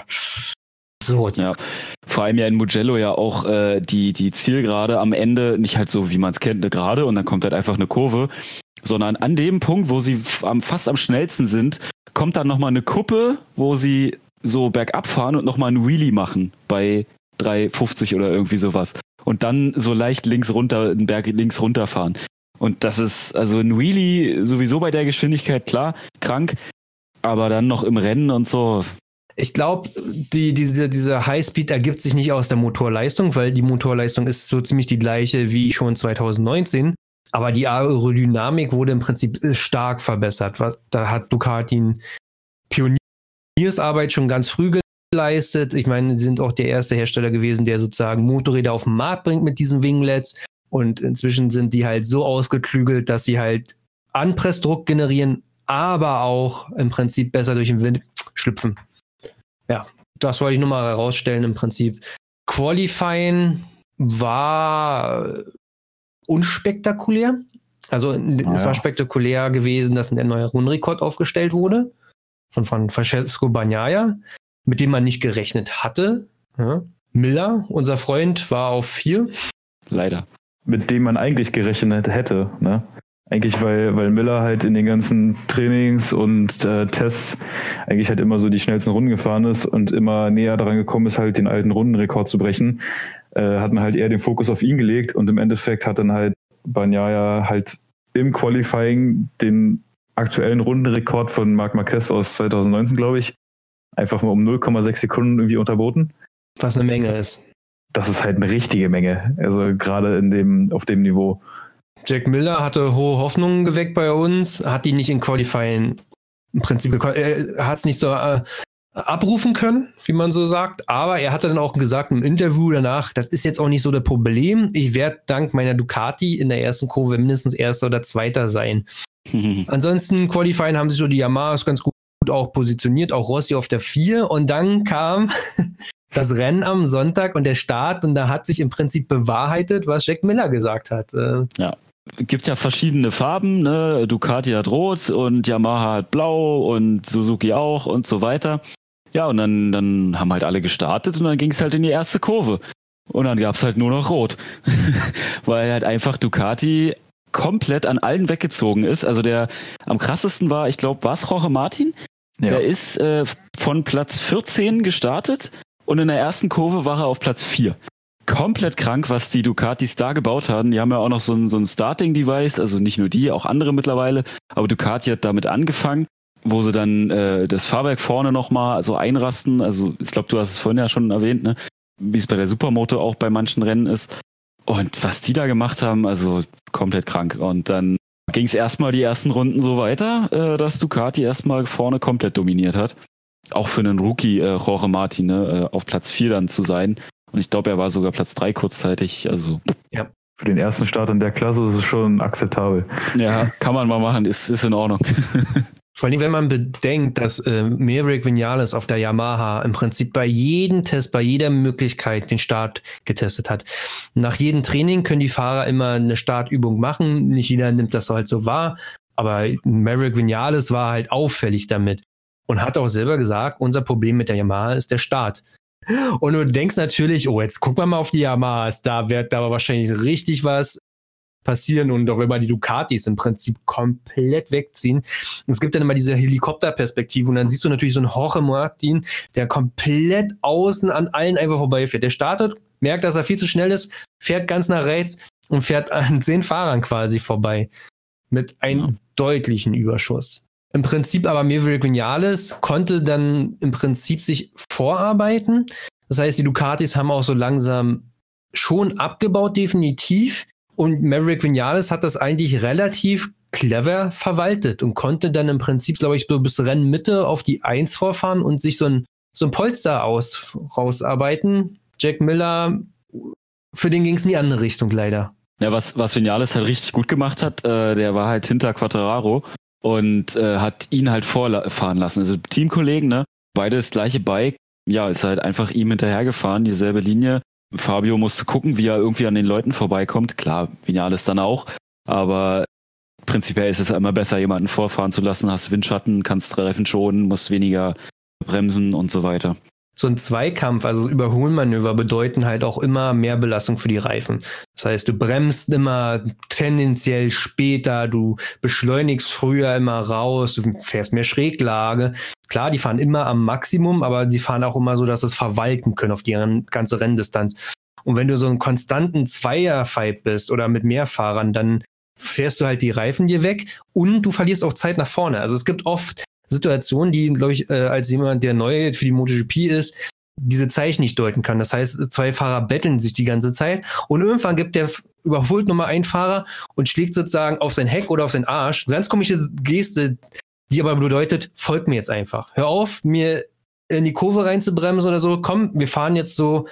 A: So,
B: ja. Vor allem ja in Mugello ja auch äh, die, die Zielgerade am Ende nicht halt so, wie man es kennt, eine Gerade und dann kommt halt einfach eine Kurve, sondern an dem Punkt, wo sie am, fast am schnellsten sind, kommt dann nochmal eine Kuppe, wo sie so bergab fahren und nochmal einen Wheelie machen bei drei fünfzig oder irgendwie sowas. Und dann so leicht links runter, den Berg links runterfahren. Und das ist, also ein Wheelie sowieso bei der Geschwindigkeit, klar, krank, aber dann noch im Rennen und so.
A: Ich glaube, die, diese, diese Highspeed ergibt sich nicht aus der Motorleistung, weil die Motorleistung ist so ziemlich die gleiche wie schon zwanzig neunzehn. Aber die Aerodynamik wurde im Prinzip stark verbessert. Da hat Ducati Pioniersarbeit schon ganz früh geleistet. Ich meine, sie sind auch der erste Hersteller gewesen, der sozusagen Motorräder auf den Markt bringt mit diesen Winglets. Und inzwischen sind die halt so ausgeklügelt, dass sie halt Anpressdruck generieren, aber auch im Prinzip besser durch den Wind schlüpfen. Ja, das wollte ich nur mal herausstellen im Prinzip. Qualifying war unspektakulär. Also ah, es war ja. spektakulär gewesen, dass ein neuer Rundenrekord aufgestellt wurde von, von Francesco Bagnaia, mit dem man nicht gerechnet hatte. Ja. Miller, unser Freund, war auf vier.
B: Leider.
C: Mit dem man eigentlich gerechnet hätte, ne? Eigentlich, weil, weil Miller halt in den ganzen Trainings und äh, Tests eigentlich halt immer so die schnellsten Runden gefahren ist und immer näher daran gekommen ist, halt den alten Rundenrekord zu brechen, äh, hat man halt eher den Fokus auf ihn gelegt und im Endeffekt hat dann halt Bagnaia halt im Qualifying den aktuellen Rundenrekord von Marc Marquez aus zwanzig neunzehn, glaube ich, einfach mal um null Komma sechs Sekunden irgendwie unterboten.
A: Was eine Menge ist.
C: Das ist halt eine richtige Menge, also gerade in dem, auf dem Niveau.
A: Jack Miller hatte hohe Hoffnungen geweckt bei uns, hat die nicht in Qualifying im Prinzip, er hat es nicht so äh, abrufen können, wie man so sagt, aber er hatte dann auch gesagt im Interview danach, das ist jetzt auch nicht so das Problem, ich werde dank meiner Ducati in der ersten Kurve mindestens Erster oder Zweiter sein. Mhm. Ansonsten Qualifying haben sich so die Yamahas ganz gut auch positioniert, auch Rossi auf der vier und dann kam das Rennen am Sonntag und der Start und da hat sich im Prinzip bewahrheitet, was Jack Miller gesagt hat. Äh,
B: ja. Gibt ja verschiedene Farben, ne? Ducati hat rot und Yamaha hat blau und Suzuki auch und so weiter. Ja, und dann, dann haben halt alle gestartet und dann ging es halt in die erste Kurve. Und dann gab es halt nur noch rot. Weil halt einfach Ducati komplett an allen weggezogen ist. Also der am krassesten war, ich glaube, war es Jorge Martin? Ja. Der ist äh, von Platz vierzehn gestartet und in der ersten Kurve war er auf Platz vier. Komplett krank, was die Ducatis da gebaut haben. Die haben ja auch noch so ein, so ein Starting-Device, also nicht nur die, auch andere mittlerweile. Aber Ducati hat damit angefangen, wo sie dann äh, das Fahrwerk vorne nochmal so einrasten. Also ich glaube, du hast es vorhin ja schon erwähnt, ne? Wie es bei der Supermoto auch bei manchen Rennen ist. Und was die da gemacht haben, also komplett krank. Und dann ging es erstmal die ersten Runden so weiter, äh, dass Ducati erstmal vorne komplett dominiert hat. Auch für einen Rookie, äh, Jorge Martin, ne, äh, auf Platz vier dann zu sein. Und ich glaube, er war sogar Platz drei kurzzeitig. Also
C: ja, für den ersten Start in der Klasse ist es schon akzeptabel.
B: Ja, kann man mal machen, ist, ist in Ordnung.
A: Vor allem, wenn man bedenkt, dass äh, Maverick Vinales auf der Yamaha im Prinzip bei jedem Test, bei jeder Möglichkeit den Start getestet hat. Nach jedem Training können die Fahrer immer eine Startübung machen. Nicht jeder nimmt das halt so wahr. Aber Maverick Vinales war halt auffällig damit. Und hat auch selber gesagt, unser Problem mit der Yamaha ist der Start. Und du denkst natürlich, oh, jetzt guck mal mal auf die Yamahas, da wird da wahrscheinlich richtig was passieren und auch immer die Ducatis im Prinzip komplett wegziehen. Und es gibt dann immer diese Helikopterperspektive und dann siehst du natürlich so einen Jorge Martin, der komplett außen an allen einfach vorbeifährt. Der startet, merkt, dass er viel zu schnell ist, fährt ganz nach rechts und fährt an zehn Fahrern quasi vorbei. Mit einem ja. deutlichen Überschuss. Im Prinzip aber Maverick Vinales konnte dann im Prinzip sich vorarbeiten. Das heißt, die Ducatis haben auch so langsam schon abgebaut, definitiv. Und Maverick Vinales hat das eigentlich relativ clever verwaltet und konnte dann im Prinzip, glaube ich, so bis Rennmitte auf die eins vorfahren und sich so ein, so ein Polster aus, rausarbeiten. Jack Miller, für den ging es in die andere Richtung leider.
B: Ja, was, was Vinales halt richtig gut gemacht hat, äh, der war halt hinter Quartararo und äh, hat ihn halt vorfahren lassen. Also Teamkollegen, ne? Beide das gleiche Bike. Ja, ist halt einfach ihm hinterhergefahren, dieselbe Linie. Fabio musste gucken, wie er irgendwie an den Leuten vorbeikommt. Klar, Vinales dann auch. Aber prinzipiell ist es immer besser, jemanden vorfahren zu lassen. Hast Windschatten, kannst Reifen schonen, musst weniger bremsen und so weiter.
A: So ein Zweikampf, also Überholmanöver, bedeuten halt auch immer mehr Belastung für die Reifen. Das heißt, du bremst immer tendenziell später, du beschleunigst früher immer raus, du fährst mehr Schräglage. Klar, die fahren immer am Maximum, aber die fahren auch immer so, dass sie es verwalten können auf die ganze Renndistanz. Und wenn du so einen konstanten Zweierfight bist oder mit mehr Fahrern, dann fährst du halt die Reifen dir weg und du verlierst auch Zeit nach vorne. Also es gibt oft Situationen, die, glaube ich, äh, als jemand, der neu für die MotoGP ist, diese Zeichen nicht deuten kann. Das heißt, zwei Fahrer betteln sich die ganze Zeit und irgendwann gibt der, überholt nochmal einen Fahrer und schlägt sozusagen auf sein Heck oder auf seinen Arsch. Ganz komische Geste, die aber bedeutet, folgt mir jetzt einfach. Hör auf, mir in die Kurve reinzubremsen oder so. Komm, wir fahren jetzt so,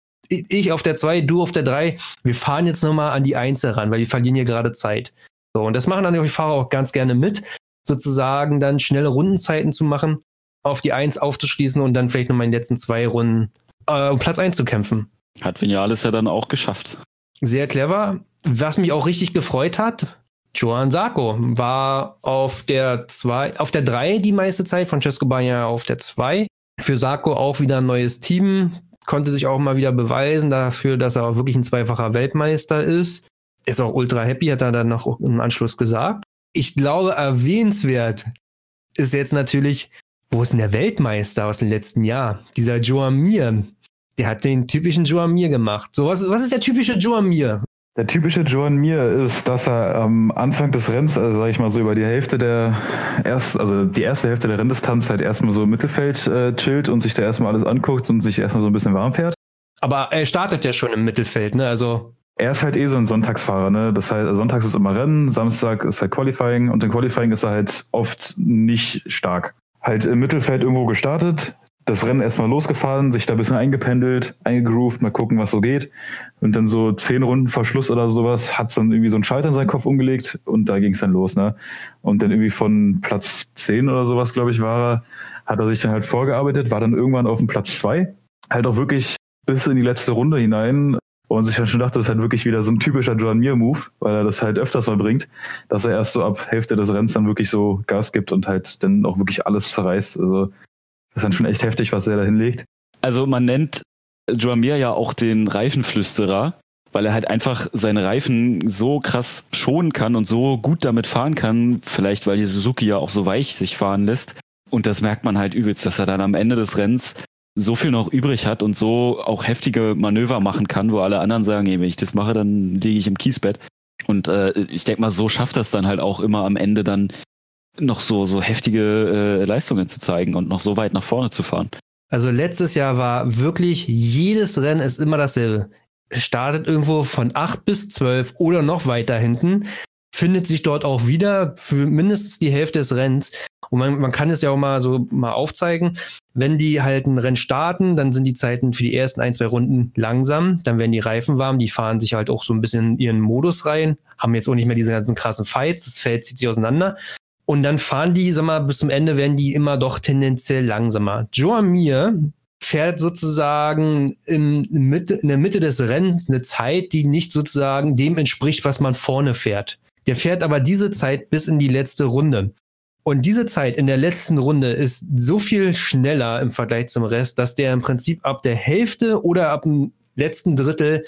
A: ich auf der zwei, du auf der drei. Wir fahren jetzt nochmal an die eins heran, weil wir verlieren hier gerade Zeit. So, und das machen dann die Fahrer auch ganz gerne mit, sozusagen dann schnelle Rundenzeiten zu machen, auf die eins aufzuschließen und dann vielleicht nochmal in den letzten zwei Runden äh, um Platz eins zu kämpfen.
B: Hat Vinales ja dann auch geschafft.
A: Sehr clever. Was mich auch richtig gefreut hat, Johann Zarco war auf der zwei, auf der drei die meiste Zeit, Francesco Bagnaia auf der zwei. Für Zarco auch wieder ein neues Team, konnte sich auch mal wieder beweisen dafür, dass er auch wirklich ein zweifacher Weltmeister ist. Ist auch ultra happy, hat er dann noch im Anschluss gesagt. Ich glaube, erwähnenswert ist jetzt natürlich, wo ist denn der Weltmeister aus dem letzten Jahr? Dieser Joan Mir. Der hat den typischen Joan Mir gemacht. So, was, was ist der typische Joan Mir?
C: Der typische Joan Mir ist, dass er am Anfang des Rennens, also sag ich mal so über die Hälfte der erst, also die erste Hälfte der Renndistanz halt erstmal so im Mittelfeld äh, chillt und sich da erstmal alles anguckt und sich erstmal so ein bisschen warm fährt.
A: Aber er startet ja schon im Mittelfeld, ne? Also
C: er ist halt eh so ein Sonntagsfahrer, ne? Das heißt, sonntags ist immer Rennen, Samstag ist halt Qualifying und im Qualifying ist er halt oft nicht stark. Halt im Mittelfeld irgendwo gestartet, das Rennen erstmal losgefahren, sich da ein bisschen eingependelt, eingegroovt, mal gucken, was so geht. Und dann so zehn Runden vor Schluss oder sowas hat es dann irgendwie so einen Schalter in seinen Kopf umgelegt und da ging es dann los, ne? Und dann irgendwie von Platz zehn oder sowas, glaube ich, war er, hat er sich dann halt vorgearbeitet, war dann irgendwann auf dem Platz zwei, halt auch wirklich bis in die letzte Runde hinein. Und sich dann schon dachte, das ist halt wirklich wieder so ein typischer Joan Mir-Move, weil er das halt öfters mal bringt, dass er erst so ab Hälfte des Rennens dann wirklich so Gas gibt und halt dann auch wirklich alles zerreißt. Also das ist dann schon echt heftig, was er da hinlegt.
B: Also man nennt Joan Mir ja auch den Reifenflüsterer, weil er halt einfach seine Reifen so krass schonen kann und so gut damit fahren kann, vielleicht weil die Suzuki ja auch so weich sich fahren lässt. Und das merkt man halt übelst, dass er dann am Ende des Rennens so viel noch übrig hat und so auch heftige Manöver machen kann, wo alle anderen sagen, hey, wenn ich das mache, dann liege ich im Kiesbett. Und äh, ich denke mal, so schafft das dann halt auch immer am Ende dann noch so, so heftige äh, Leistungen zu zeigen und noch so weit nach vorne zu fahren.
A: Also letztes Jahr war wirklich, jedes Rennen ist immer dasselbe. Es startet irgendwo von acht bis zwölf oder noch weiter hinten, findet sich dort auch wieder für mindestens die Hälfte des Rennens. Und man, man kann es ja auch mal so mal aufzeigen, wenn die halt ein Rennen starten, dann sind die Zeiten für die ersten ein, zwei Runden langsam, dann werden die Reifen warm, die fahren sich halt auch so ein bisschen in ihren Modus rein, haben jetzt auch nicht mehr diese ganzen krassen Fights, das Feld zieht sich auseinander und dann fahren die, sag mal, bis zum Ende werden die immer doch tendenziell langsamer. Joan Mir fährt sozusagen in, Mitte, in der Mitte des Rennens eine Zeit, die nicht sozusagen dem entspricht, was man vorne fährt. Der fährt aber diese Zeit bis in die letzte Runde. Und diese Zeit in der letzten Runde ist so viel schneller im Vergleich zum Rest, dass der im Prinzip ab der Hälfte oder ab dem letzten Drittel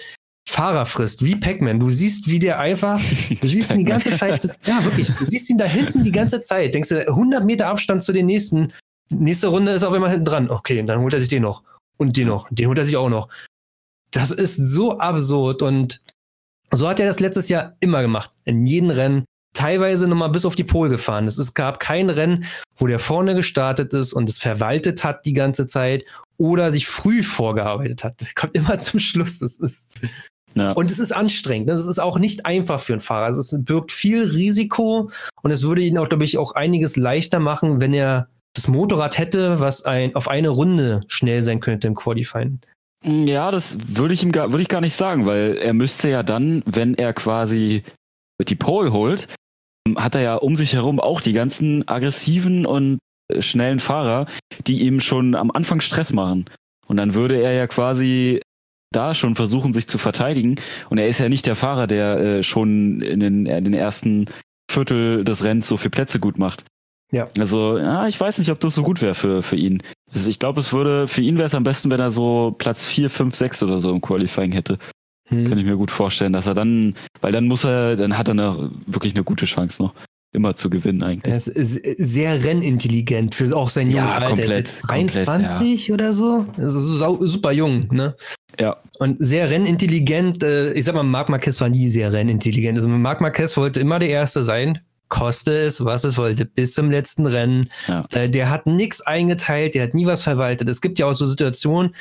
A: Fahrer frisst, wie Pac-Man. Du siehst, wie der einfach, du siehst ihn die ganze Zeit, ja wirklich, du siehst ihn da hinten die ganze Zeit. Denkst du, hundert Meter Abstand zu den nächsten, nächste Runde ist auf einmal hinten dran. Okay, dann holt er sich den noch. Und den noch. Den holt er sich auch noch. Das ist so absurd und so hat er das letztes Jahr immer gemacht. In jedem Rennen. Teilweise nochmal bis auf die Pole gefahren. Es gab kein Rennen, wo der vorne gestartet ist und es verwaltet hat die ganze Zeit oder sich früh vorgearbeitet hat. Das kommt immer zum Schluss. Das ist ja. Und es ist anstrengend. Das ist auch nicht einfach für einen Fahrer. Also es birgt viel Risiko und es würde ihn auch, glaube ich, auch einiges leichter machen, wenn er das Motorrad hätte, was ein, auf eine Runde schnell sein könnte im Qualifying.
B: Ja, das würde ich ihm gar, würde ich gar nicht sagen, weil er müsste ja dann, wenn er quasi die Pole holt, hat er ja um sich herum auch die ganzen aggressiven und schnellen Fahrer, die ihm schon am Anfang Stress machen. Und dann würde er ja quasi da schon versuchen, sich zu verteidigen. Und er ist ja nicht der Fahrer, der äh, schon in den, in den ersten Viertel des Rennens so viele Plätze gut macht.
A: Ja.
B: Also, ja, ich weiß nicht, ob das so gut wäre für, für ihn. Also ich glaube, es würde, für ihn wäre es am besten, wenn er so Platz vier, fünf, sechs oder so im Qualifying hätte. Hm. Kann ich mir gut vorstellen, dass er dann, weil dann muss er, dann hat er eine, wirklich eine gute Chance noch, immer zu gewinnen eigentlich.
A: Er ist sehr rennintelligent für auch sein junges
B: ja,
A: Alter.
B: Komplett,
A: er ist jetzt dreiundzwanzig ja. oder so. Also super jung, ne?
B: Ja.
A: Und sehr rennintelligent. Ich sag mal, Marc Marquez war nie sehr rennintelligent. Also Marc Marquez wollte immer der Erste sein. Koste es, was es wollte, bis zum letzten Rennen. Ja. Der hat nichts eingeteilt, der hat nie was verwaltet. Es gibt ja auch so Situationen,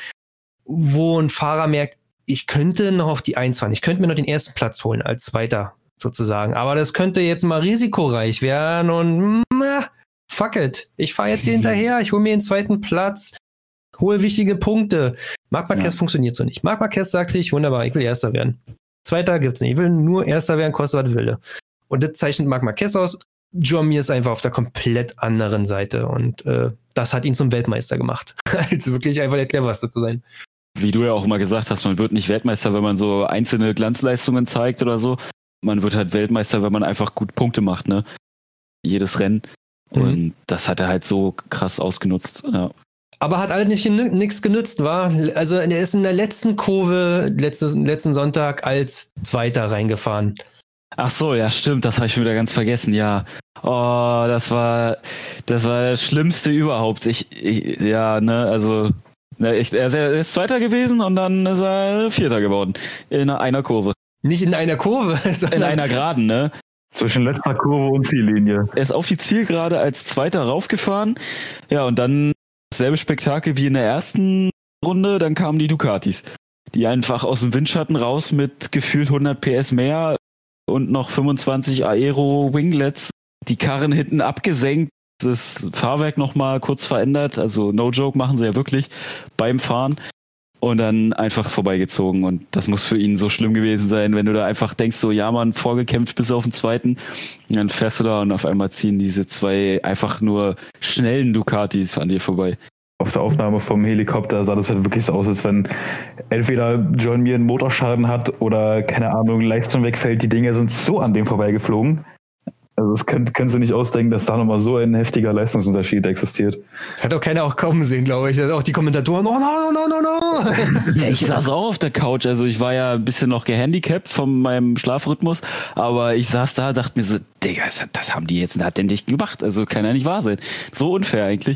A: wo ein Fahrer merkt, ich könnte noch auf die Eins fahren, ich könnte mir noch den ersten Platz holen als Zweiter sozusagen, aber das könnte jetzt mal risikoreich werden und na, fuck it, ich fahre jetzt hier hinterher, ich hole mir den zweiten Platz, hole wichtige Punkte. Marc Marquez ja. funktioniert so nicht. Marc Marquez sagt sich, wunderbar, ich will Erster werden. Zweiter gibt's nicht, ich will nur Erster werden, koste was wilde. Und das zeichnet Marc Marquez aus. Joan Mir ist einfach auf der komplett anderen Seite. Und äh, das hat ihn zum Weltmeister gemacht. Also wirklich einfach der Cleverste zu sein.
B: Wie du ja auch immer gesagt hast, man wird nicht Weltmeister, wenn man so einzelne Glanzleistungen zeigt oder so. Man wird halt Weltmeister, wenn man einfach gut Punkte macht, ne? Jedes Rennen. Mhm. Und das hat er halt so krass ausgenutzt. Ja.
A: Aber hat alles nicht genü- nichts genützt, war. Also er ist in der letzten Kurve letztes, letzten Sonntag als Zweiter reingefahren.
B: Ach so, ja, stimmt, das habe ich wieder ganz vergessen, ja. Oh, das war das war das Schlimmste überhaupt. Ich, ich ja, ne, also ne, ich, er ist Zweiter gewesen und dann ist er Vierter geworden. In einer Kurve.
A: Nicht in einer Kurve,
B: sondern in einer Geraden, ne?
C: Zwischen letzter Kurve und Ziellinie.
B: Er ist auf die Zielgerade als Zweiter raufgefahren. Ja, und dann dasselbe Spektakel wie in der ersten Runde, dann kamen die Ducatis. Die einfach aus dem Windschatten raus mit gefühlt hundert P S mehr und noch fünfundzwanzig Aero-Winglets, die Karren hinten abgesenkt, das Fahrwerk nochmal kurz verändert, also no joke machen sie ja wirklich beim Fahren und dann einfach vorbeigezogen und das muss für ihn so schlimm gewesen sein, wenn du da einfach denkst, so ja man, vorgekämpft bis auf den zweiten und dann fährst du da und auf einmal ziehen diese zwei einfach nur schnellen Ducatis an dir vorbei.
C: Auf der Aufnahme vom Helikopter sah das halt wirklich so aus, als wenn entweder Joan Mir einen Motorschaden hat oder, keine Ahnung, Leistung wegfällt. Die Dinger sind so an dem vorbeigeflogen. Also das können, können sie nicht ausdenken, dass da nochmal so ein heftiger Leistungsunterschied existiert.
A: Hat auch keiner auch kommen sehen, glaube ich. Auch die Kommentatoren, oh no, no, no, no, no.
B: Ja, ich saß auch auf der Couch. Also ich war ja ein bisschen noch gehandicapt von meinem Schlafrhythmus. Aber ich saß da, dachte mir so, Digga, das haben die jetzt hat denn nicht gemacht. Also kann ja nicht wahr sein. So unfair eigentlich.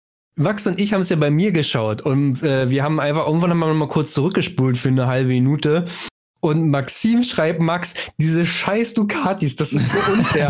A: Max und ich haben es ja bei mir geschaut und äh, wir haben einfach, irgendwann haben wir mal kurz zurückgespult für eine halbe Minute und Maxim schreibt, Max, diese scheiß Ducatis, das ist so unfair.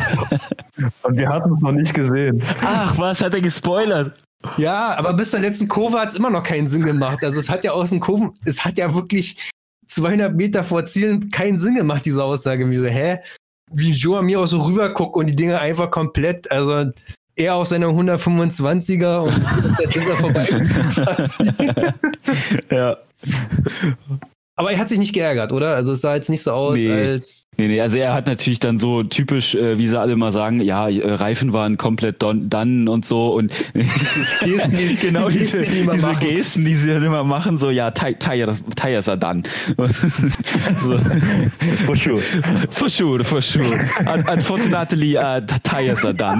C: Und wir hatten es noch nicht gesehen.
B: Ach, was, hat er gespoilert?
A: Ja, aber bis zur letzten Kurve hat es immer noch keinen Sinn gemacht. Also es hat ja aus den Kurven, es hat ja wirklich zweihundert Meter vor Zielen keinen Sinn gemacht, diese Aussage. Wie so, hä? Wie Joan Mir auch so rüberguckt und die Dinger einfach komplett, also er auf seiner hundertfünfundzwanziger und dann ist er vorbei.
B: Ja.
A: Aber er hat sich nicht geärgert, oder? Also es sah jetzt nicht so aus,
B: nee.
A: als...
B: Nee, nee, also er hat natürlich dann so typisch, äh, wie sie alle mal sagen, ja, äh, Reifen waren komplett don- done und so und
A: das Gesten, die,
B: genau
A: die
B: diese,
A: Gesten, die,
B: diese
A: machen.
B: Gesten, die sie dann immer machen, so ja, Tires are done. So.
C: For sure.
B: For sure, for sure. Un- unfortunately, uh, tires are done.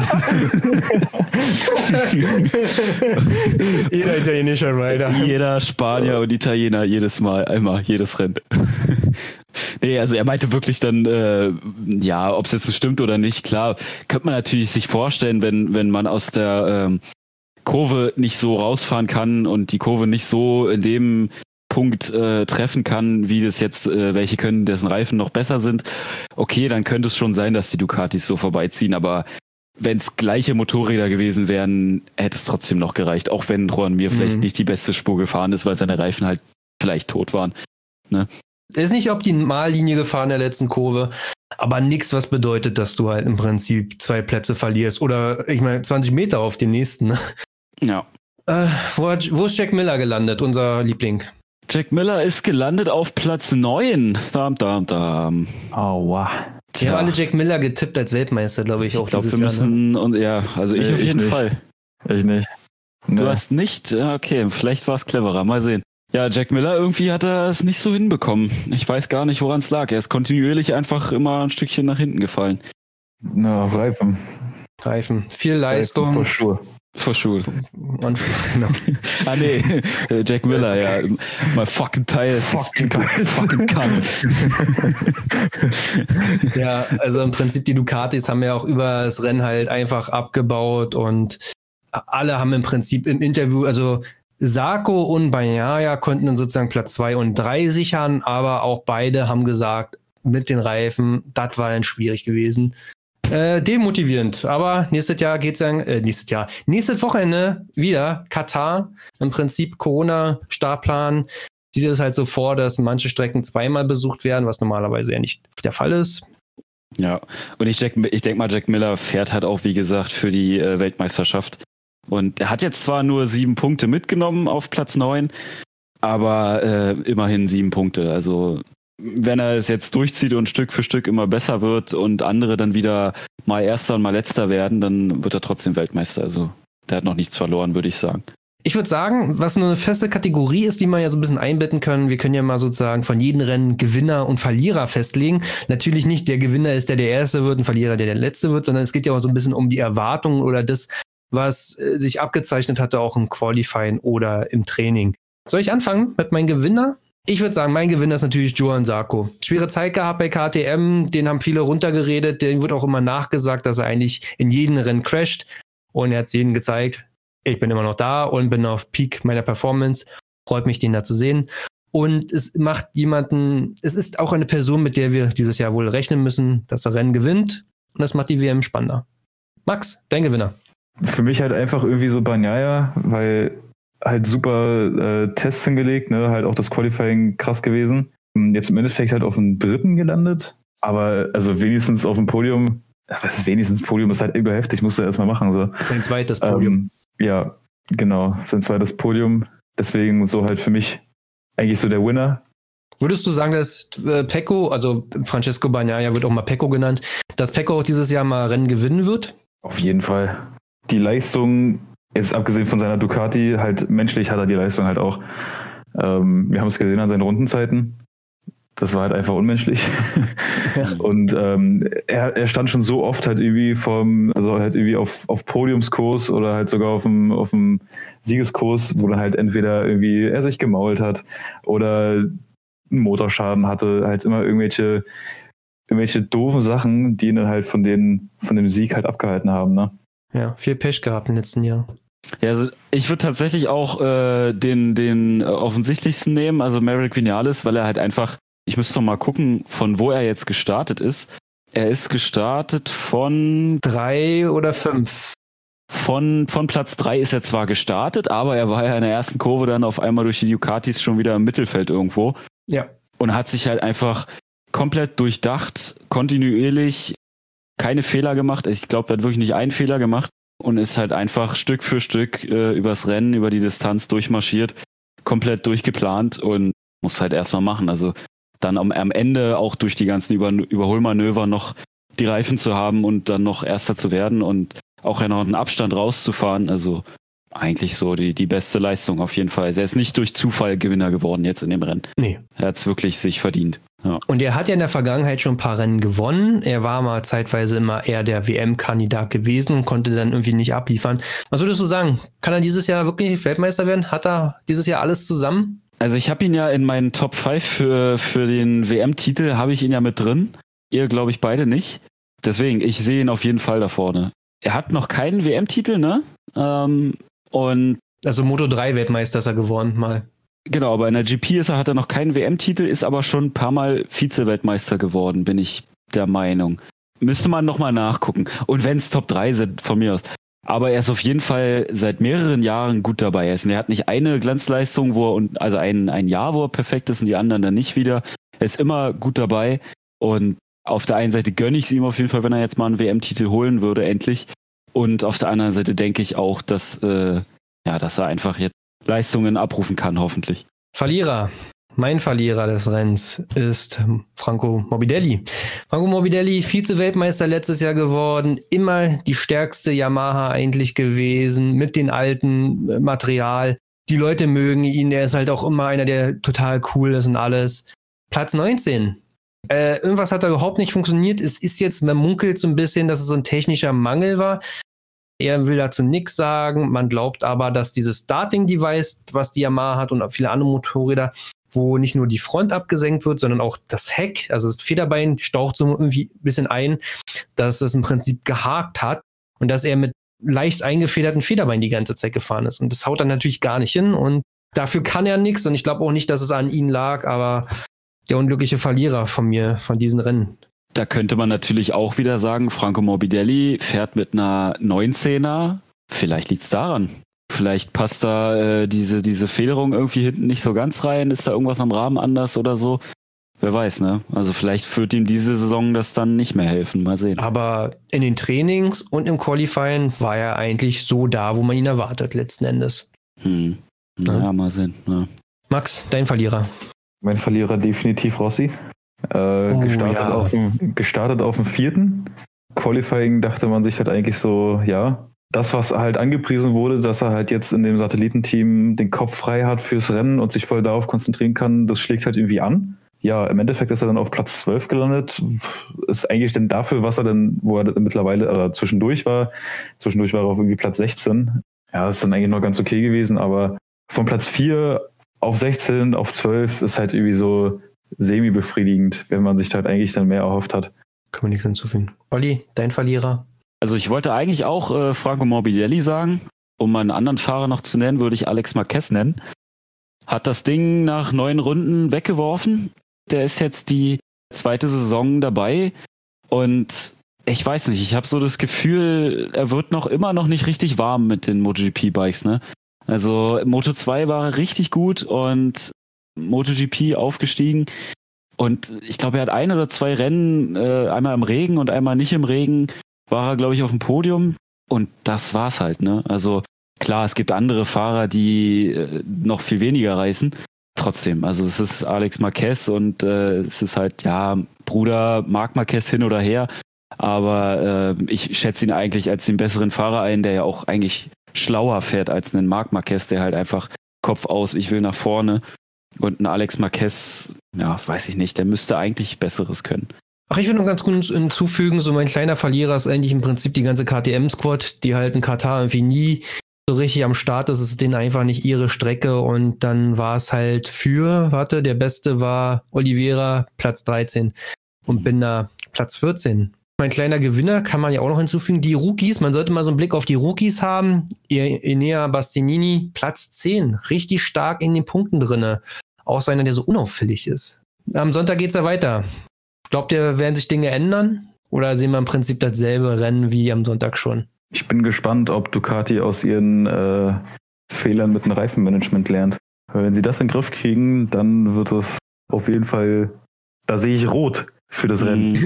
A: Jeder italienischer Rider.
B: Jeder Spanier und Italiener jedes Mal, einmal, jedes Rennen. Nee, also er meinte wirklich dann, äh, ja, ob es jetzt so stimmt oder nicht, klar, könnte man natürlich sich vorstellen, wenn, wenn man aus der ähm, Kurve nicht so rausfahren kann und die Kurve nicht so in dem Punkt äh, treffen kann, wie das jetzt äh, welche können, dessen Reifen noch besser sind. Okay, dann könnte es schon sein, dass die Ducatis so vorbeiziehen, aber wenn es gleiche Motorräder gewesen wären, hätte es trotzdem noch gereicht, auch wenn Juan Mir mhm. vielleicht nicht die beste Spur gefahren ist, weil seine Reifen halt vielleicht tot waren. Ne?
A: Er ist nicht Optimallinie gefahren in der letzten Kurve, aber nichts, was bedeutet, dass du halt im Prinzip zwei Plätze verlierst oder ich meine zwanzig Meter auf den nächsten. Ne?
B: Ja.
A: Äh, wo, hat, wo ist Jack Miller gelandet, unser Liebling?
B: Jack Miller ist gelandet auf Platz neun. Dam, dam, dam.
C: Aua.
A: Wir haben alle Jack Miller getippt als Weltmeister, glaube ich, auch
B: ich glaub,
A: dieses
B: wir müssen,
A: Jahr. Ne?
B: Und ja, also ich
C: nee,
B: auf
C: ich
B: jeden
C: nicht.
B: Fall.
C: Ich nicht.
B: Nee. Du
C: Nee.
B: hast nicht? Okay, vielleicht war es cleverer. Mal sehen. Ja, Jack Miller, irgendwie hat er es nicht so hinbekommen. Ich weiß gar nicht, woran es lag. Er ist kontinuierlich einfach immer ein Stückchen nach hinten gefallen.
C: Na, Reifen.
A: Reifen. Viel Leistung.
C: Vor Schuhe.
B: Vor Schuhe.
A: Und, genau.
B: Ah, nee. Jack Miller, ja. Mal fucking Teils.
C: Fucking Teils.
B: Fucking Kann.
A: Ja, also im Prinzip die Ducatis haben ja auch über das Rennen halt einfach abgebaut und alle haben im Prinzip im Interview, also Sarko und Bagnaia konnten dann sozusagen Platz zwei und drei sichern, aber auch beide haben gesagt, mit den Reifen, das war dann schwierig gewesen. Äh, demotivierend, aber nächstes Jahr geht's dann, äh, nächstes Jahr, nächstes Wochenende wieder Katar, im Prinzip Corona-Startplan, sieht es halt so vor, dass manche Strecken zweimal besucht werden, was normalerweise ja nicht der Fall ist.
B: Ja, und ich, ich denke mal, Jack Miller fährt halt auch, wie gesagt, für die äh, Weltmeisterschaft. Und er hat jetzt zwar nur sieben Punkte mitgenommen auf Platz neun, aber äh, immerhin sieben Punkte. Also wenn er es jetzt durchzieht und Stück für Stück immer besser wird und andere dann wieder mal Erster und mal Letzter werden, dann wird er trotzdem Weltmeister. Also der hat noch nichts verloren, würde ich sagen.
A: Ich würde sagen, was eine feste Kategorie ist, die man ja so ein bisschen einbetten können, wir können ja mal sozusagen von jedem Rennen Gewinner und Verlierer festlegen. Natürlich nicht der Gewinner ist, der der Erste wird, ein Verlierer, der der Letzte wird, sondern es geht ja auch so ein bisschen um die Erwartungen oder das, was äh, sich abgezeichnet hatte, auch im Qualifying oder im Training. Soll ich anfangen mit meinem Gewinner? Ich würde sagen, mein Gewinner ist natürlich Johann Sarko. Schwere Zeit gehabt bei K T M, den haben viele runtergeredet, dem wird auch immer nachgesagt, dass er eigentlich in jedem Rennen crasht und er hat es jedem gezeigt, ich bin immer noch da und bin auf Peak meiner Performance, freut mich, den da zu sehen. Und es macht jemanden, es ist auch eine Person, mit der wir dieses Jahr wohl rechnen müssen, dass er Rennen gewinnt und das macht die W M spannender. Max, dein Gewinner.
C: Für mich halt einfach irgendwie so Bagnaia, weil halt super äh, Tests hingelegt, ne? Halt auch das Qualifying krass gewesen. Jetzt im Endeffekt halt auf dem dritten gelandet, aber also wenigstens auf dem Podium, was ist wenigstens Podium, ist halt überheftig, musst du erstmal machen. So.
A: Sein zweites Podium.
C: Ähm, ja, genau, sein zweites Podium. Deswegen so halt für mich eigentlich so der Winner.
A: Würdest du sagen, dass äh, Pecco, also Francesco Bagnaia wird auch mal Pecco genannt, dass Pecco auch dieses Jahr mal Rennen gewinnen wird?
C: Auf jeden Fall. Die Leistung, jetzt abgesehen von seiner Ducati, halt menschlich hat er die Leistung halt auch. Ähm, wir haben es gesehen an seinen Rundenzeiten. Das war halt einfach unmenschlich. Ja. Und ähm, er, er stand schon so oft halt irgendwie vom, also halt irgendwie auf, auf Podiumskurs oder halt sogar auf dem, auf dem Siegeskurs, wo dann halt entweder irgendwie er sich gemault hat oder einen Motorschaden hatte, halt immer irgendwelche, irgendwelche doofen Sachen, die ihn dann halt von den, von dem Sieg halt abgehalten haben, ne?
A: Ja, viel Pech gehabt im letzten Jahr.
B: Ja, also ich würde tatsächlich auch äh, den, den offensichtlichsten nehmen, also Maverick Vinales, weil er halt einfach, ich müsste noch mal gucken, von wo er jetzt gestartet ist. Er ist gestartet von...
A: Drei oder fünf.
B: Von, von Platz drei ist er zwar gestartet, aber er war ja in der ersten Kurve dann auf einmal durch die Ducatis schon wieder im Mittelfeld irgendwo.
A: Ja.
B: Und hat sich halt einfach komplett durchdacht, kontinuierlich keine Fehler gemacht. Ich glaube, er hat wirklich nicht einen Fehler gemacht und ist halt einfach Stück für Stück äh, übers Rennen, über die Distanz durchmarschiert, komplett durchgeplant und muss halt erstmal machen. Also dann am, am Ende auch durch die ganzen Über- Überholmanöver noch die Reifen zu haben und dann noch Erster zu werden und auch noch einen Abstand rauszufahren. Also eigentlich so die, die beste Leistung auf jeden Fall. Er ist nicht durch Zufall Gewinner geworden jetzt in dem Rennen.
A: Nee.
B: Er hat es wirklich sich verdient. Ja.
A: Und er hat ja in der Vergangenheit schon ein paar Rennen gewonnen. Er war mal zeitweise immer eher der W M-Kandidat gewesen und konnte dann irgendwie nicht abliefern. Was würdest du sagen? Kann er dieses Jahr wirklich Weltmeister werden? Hat er dieses Jahr alles zusammen?
B: Also ich habe ihn ja in meinen Top fünf für, für den W M-Titel, habe ich ihn ja mit drin. Ihr, glaube ich, beide nicht. Deswegen, ich sehe ihn auf jeden Fall da vorne. Er hat noch keinen W M-Titel, ne? Ähm, und
A: Also Moto drei Weltmeister ist er geworden mal.
B: Genau, aber in der G P ist er, hat er noch keinen W M-Titel, ist aber schon ein paar Mal Vize-Weltmeister geworden, bin ich der Meinung. Müsste man nochmal nachgucken. Und wenn es Top drei sind, von mir aus. Aber er ist auf jeden Fall seit mehreren Jahren gut dabei. Er hat nicht eine Glanzleistung, wo er, und also ein, ein Jahr, wo er perfekt ist und die anderen dann nicht wieder. Er ist immer gut dabei. Und auf der einen Seite gönne ich es ihm auf jeden Fall, wenn er jetzt mal einen W M-Titel holen würde, endlich. Und auf der anderen Seite denke ich auch, dass, äh, ja, dass er einfach jetzt Leistungen abrufen kann, hoffentlich.
A: Verlierer. Mein Verlierer des Rennens ist Franco Morbidelli. Franco Morbidelli, Vize-Weltmeister letztes Jahr geworden, immer die stärkste Yamaha eigentlich gewesen, mit dem alten Material. Die Leute mögen ihn, er ist halt auch immer einer, der total cool ist und alles. Platz neunzehn. Äh, irgendwas hat da überhaupt nicht funktioniert. Es ist jetzt, man munkelt so ein bisschen, dass es so ein technischer Mangel war. Er will dazu nichts sagen. Man glaubt aber, dass dieses Starting-Device, was die Yamaha hat und auch viele andere Motorräder, wo nicht nur die Front abgesenkt wird, sondern auch das Heck, also das Federbein staucht so irgendwie ein bisschen ein, dass es im Prinzip gehakt hat und dass er mit leicht eingefederten Federbein die ganze Zeit gefahren ist. Und das haut dann natürlich gar nicht hin und dafür kann er nichts und ich glaube auch nicht, dass es an ihm lag, aber der unglückliche Verlierer von mir, von diesen Rennen.
B: Da könnte man natürlich auch wieder sagen, Franco Morbidelli fährt mit einer neunzehner. Vielleicht liegt es daran. Vielleicht passt da äh, diese, diese Federung irgendwie hinten nicht so ganz rein. Ist da irgendwas am Rahmen anders oder so? Wer weiß, ne? Also vielleicht wird ihm diese Saison das dann nicht mehr helfen. Mal sehen.
A: Aber in den Trainings und im Qualifying war er eigentlich so da, wo man ihn erwartet, letzten Endes.
B: Hm. Naja, ja. mal sehen. Ja.
A: Max, dein Verlierer.
C: Mein Verlierer definitiv Rossi. Äh, oh, gestartet, ja. auf dem, gestartet auf dem vierten. Qualifying dachte man sich halt eigentlich so, ja, das, was halt angepriesen wurde, dass er halt jetzt in dem Satellitenteam den Kopf frei hat fürs Rennen und sich voll darauf konzentrieren kann, das schlägt halt irgendwie an. Ja, im Endeffekt ist er dann auf Platz zwölf gelandet. Ist eigentlich denn dafür, was er denn, wo er mittlerweile äh, zwischendurch war, zwischendurch war er auf irgendwie Platz sechzehn. Ja, ist dann eigentlich noch ganz okay gewesen, aber von Platz vier auf sechzehn, auf zwölf ist halt irgendwie so semi-befriedigend, wenn man sich halt eigentlich dann mehr erhofft hat.
A: Kann man nichts hinzufügen. Olli, dein Verlierer?
B: Also ich wollte eigentlich auch äh, Franco Morbidelli sagen. Um einen anderen Fahrer noch zu nennen, würde ich Alex Marquez nennen. Hat das Ding nach neun Runden weggeworfen. Der ist jetzt die zweite Saison dabei. Und ich weiß nicht, ich habe so das Gefühl, er wird noch immer noch nicht richtig warm mit den MotoGP-Bikes, ne? Also Moto zwei war er richtig gut und MotoGP aufgestiegen. Und ich glaube, er hat ein oder zwei Rennen, äh, einmal im Regen und einmal nicht im Regen, war er, glaube ich, auf dem Podium. Und das war's halt, ne? Also klar, es gibt andere Fahrer, die äh, noch viel weniger reißen. Trotzdem, also es ist Alex Marquez und äh, es ist halt, ja, Bruder Marc Marquez hin oder her. Aber äh, ich schätze ihn eigentlich als den besseren Fahrer ein, der ja auch eigentlich schlauer fährt als einen Marc Marquez, der halt einfach Kopf aus, ich will nach vorne. Und ein Alex Marquez, ja, weiß ich nicht, der müsste eigentlich Besseres können.
A: Ach, ich würde noch ganz gut hinzufügen, so mein kleiner Verlierer ist eigentlich im Prinzip die ganze K T M-Squad, die halt in Katar irgendwie nie so richtig am Start ist. Es ist denen einfach nicht ihre Strecke und dann war es halt für, warte, der Beste war Oliveira, Platz dreizehn und Binder, Platz vierzehn. Mein kleiner Gewinner kann man ja auch noch hinzufügen, die Rookies, man sollte mal so einen Blick auf die Rookies haben. Enea Bastianini, Platz zehn, richtig stark in den Punkten drinne. Auch so einer, der so unauffällig ist. Am Sonntag geht's ja weiter. Glaubt ihr, werden sich Dinge ändern? Oder sehen wir im Prinzip dasselbe Rennen wie am Sonntag schon?
C: Ich bin gespannt, ob Ducati aus ihren äh, Fehlern mit dem Reifenmanagement lernt. Weil wenn sie das in den Griff kriegen, dann wird es auf jeden Fall, da sehe ich rot für das Rennen.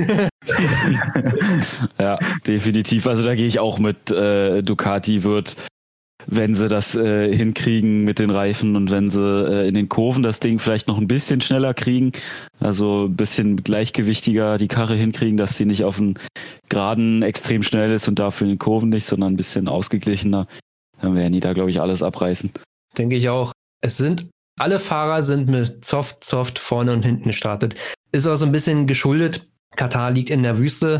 B: Ja, definitiv. Also da gehe ich auch mit. Äh, Ducati wird, wenn sie das äh, hinkriegen mit den Reifen und wenn sie äh, in den Kurven das Ding vielleicht noch ein bisschen schneller kriegen, also ein bisschen gleichgewichtiger die Karre hinkriegen, dass sie nicht auf den Geraden extrem schnell ist und dafür in den Kurven nicht, sondern ein bisschen ausgeglichener, dann werden die da, glaube ich, alles abreißen.
A: Denke ich auch. Es sind, alle Fahrer sind mit Soft, Soft vorne und hinten gestartet. Ist auch so ein bisschen geschuldet. Katar liegt in der Wüste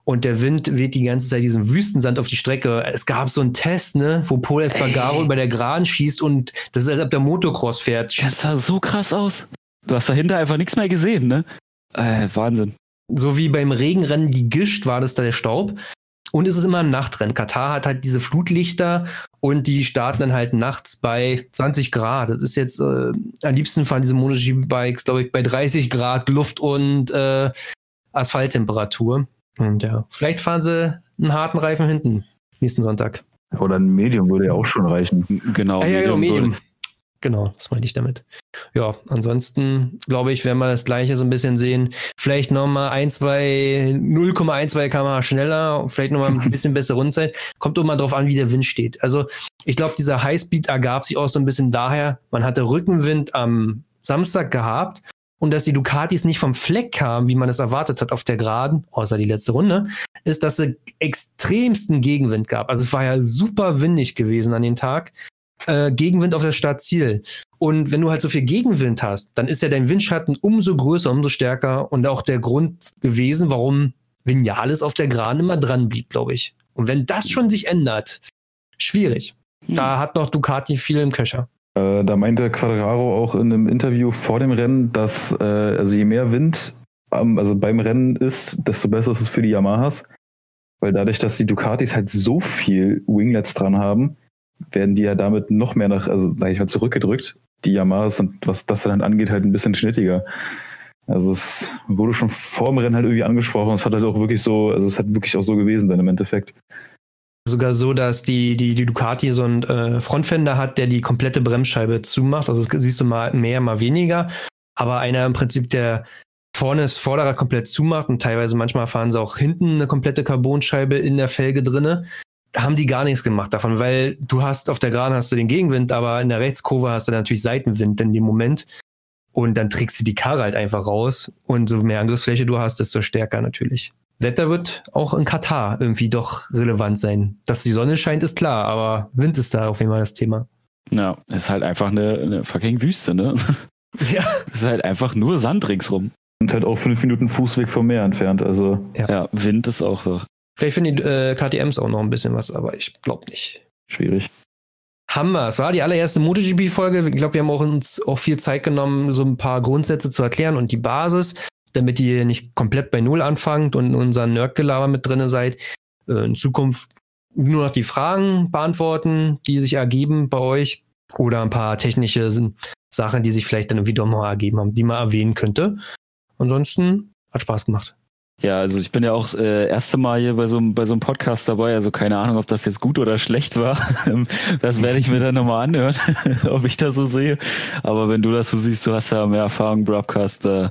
A: und der Wind weht die ganze Zeit diesen Wüstensand auf die Strecke. Es gab so einen Test, ne, wo Pol Espargaro über der Geraden schießt und das ist, als ob der Motocross fährt.
B: Das sah so krass aus. Du hast dahinter einfach nichts mehr gesehen, ne? Äh, Wahnsinn.
A: So wie beim Regenrennen die Gischt war das da der Staub. Und es ist immer ein Nachtrennen. Katar hat halt diese Flutlichter und die starten dann halt nachts bei zwanzig Grad. Das ist jetzt, äh, am liebsten fahren diese MotoGP-Bikes, glaube ich, bei dreißig Grad Luft und äh, Asphalttemperatur. Und ja, vielleicht fahren sie einen harten Reifen hinten nächsten Sonntag.
C: Oder ein Medium würde ja auch schon reichen.
B: Genau.
A: Ah, ja, genau, Medium.
B: Medium.
A: Genau, das meine ich damit. Ja, ansonsten glaube ich, werden wir das Gleiche so ein bisschen sehen. Vielleicht nochmal ein, zwei, null Komma eins zwei Kilometer pro Stunde schneller, vielleicht nochmal ein bisschen bessere Rundzeit. Kommt immer drauf an, wie der Wind steht. Also ich glaube, dieser Highspeed ergab sich auch so ein bisschen daher, man hatte Rückenwind am Samstag gehabt und dass die Ducatis nicht vom Fleck kamen, wie man es erwartet hat auf der Geraden, außer die letzte Runde, ist, dass es extremsten Gegenwind gab. Also es war ja super windig gewesen an den Tag. Äh, Gegenwind auf das Startziel. Und wenn du halt so viel Gegenwind hast, dann ist ja dein Windschatten umso größer, umso stärker und auch der Grund gewesen, warum Vinales auf der Geraden immer dran blieb, glaube ich. Und wenn das schon sich ändert, schwierig. Hm. Da hat noch Ducati viel im Köcher.
C: Äh, da meinte Quartararo auch in einem Interview vor dem Rennen, dass äh, also je mehr Wind ähm, also beim Rennen ist, desto besser ist es für die Yamahas. Weil dadurch, dass die Ducatis halt so viel Winglets dran haben, werden die ja damit noch mehr nach, also sag ich mal, zurückgedrückt. Die Yamahas sind, was das dann angeht, halt ein bisschen schnittiger. Also es wurde schon vor dem Rennen halt irgendwie angesprochen. Es hat halt auch wirklich so, also es hat wirklich auch so gewesen dann im Endeffekt.
A: Sogar so, dass die, die, die Ducati so einen äh, Frontfender hat, der die komplette Bremsscheibe zumacht. Also das siehst du mal mehr, mal weniger. Aber einer im Prinzip, der vorne das Vorderrad komplett zumacht und teilweise manchmal fahren sie auch hinten eine komplette Carbonscheibe in der Felge drinne. Haben die gar nichts gemacht davon, weil du hast auf der Geraden hast du den Gegenwind, aber in der Rechtskurve hast du natürlich Seitenwind in dem Moment und dann trägst du die Karre halt einfach raus und so mehr Angriffsfläche du hast, desto stärker natürlich. Wetter wird auch in Katar irgendwie doch relevant sein. Dass die Sonne scheint, ist klar, aber Wind ist da auf jeden Fall das Thema.
B: Ja, ist halt einfach eine, eine fucking Wüste, ne?
A: Ja.
B: Ist halt einfach nur Sand ringsrum.
C: Und halt auch fünf Minuten Fußweg vom Meer entfernt, also.
B: Ja, ja, Wind ist auch so.
A: Vielleicht finden die äh, K T Ms auch noch ein bisschen was, aber ich glaube nicht.
C: Schwierig.
A: Hammer. Es war die allererste MotoGP-Folge. Ich glaube, wir haben auch uns auch viel Zeit genommen, so ein paar Grundsätze zu erklären und die Basis, damit ihr nicht komplett bei Null anfangt und in unserem Nerdgelaber mit drin seid. Äh, in Zukunft nur noch die Fragen beantworten, die sich ergeben bei euch oder ein paar technische Sachen, die sich vielleicht dann wieder mal ergeben haben, die man erwähnen könnte. Ansonsten hat Spaß gemacht.
B: Ja, also ich bin ja auch äh, erste Mal hier bei so, bei so einem Podcast dabei, also keine Ahnung, ob das jetzt gut oder schlecht war. Das werde ich mir dann nochmal anhören, ob ich das so sehe. Aber wenn du das so siehst, du hast ja mehr Erfahrung im Broadcast, äh,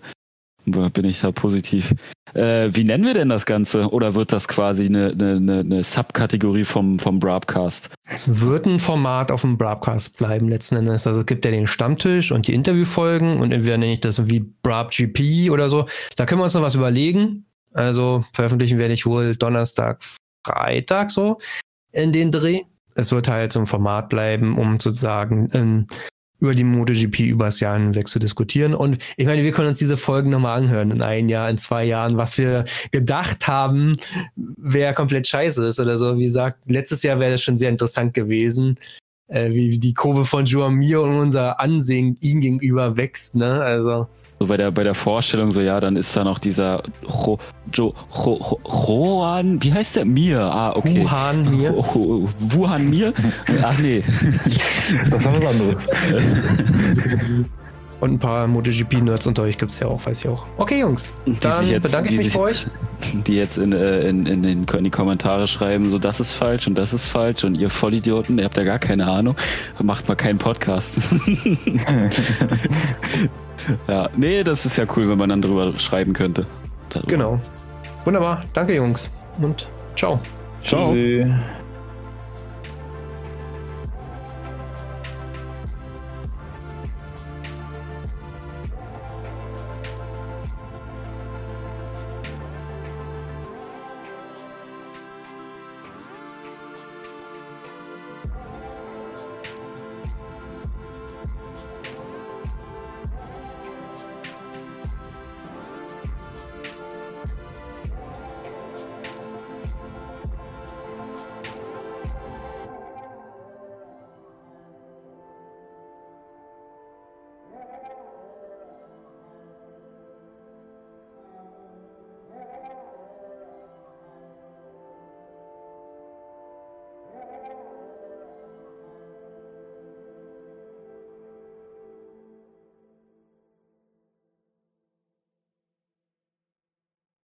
B: bin ich da positiv. Äh, wie nennen wir denn das Ganze? Oder wird das quasi eine, eine, eine Subkategorie vom, vom Broadcast?
A: Es wird ein Format auf dem Broadcast bleiben letzten Endes. Also es gibt ja den Stammtisch und die Interviewfolgen und entweder nenne ich das wie BrabGP oder so. Da können wir uns noch was überlegen. Also veröffentlichen werde ich wohl Donnerstag, Freitag so in den Dreh. Es wird halt so ein Format bleiben, um sozusagen ähm, über die MotoGP übers Jahr hinweg zu diskutieren. Und ich meine, wir können uns diese Folgen nochmal anhören in ein Jahr, in zwei Jahren, was wir gedacht haben, wer komplett scheiße ist oder so. Wie gesagt, letztes Jahr wäre das schon sehr interessant gewesen, äh, wie die Kurve von Joan Mir und unser Ansehen ihm gegenüber wächst, ne? Also
B: so bei der bei der Vorstellung, so ja, dann ist da noch dieser Jo, Jo, Jo, Joan, wie heißt der? Mir, ah, okay.
A: Wuhan Mir.
B: Wuhan Mir? Ach nee.
C: Das ist was anderes.
A: Und ein paar MotoGP-Nerds unter euch gibt es ja auch, weiß ich auch. Okay, Jungs, dann jetzt, bedanke ich mich sich, bei euch.
B: Die jetzt in, in, in, den, in die Kommentare schreiben, so das ist falsch und das ist falsch und ihr Vollidioten, ihr habt ja gar keine Ahnung, macht mal keinen Podcast. Ja, nee, das ist ja cool, wenn man dann drüber schreiben könnte. Darüber.
A: Genau. Wunderbar. Danke, Jungs. Und ciao.
B: Ciao. Tschüssi.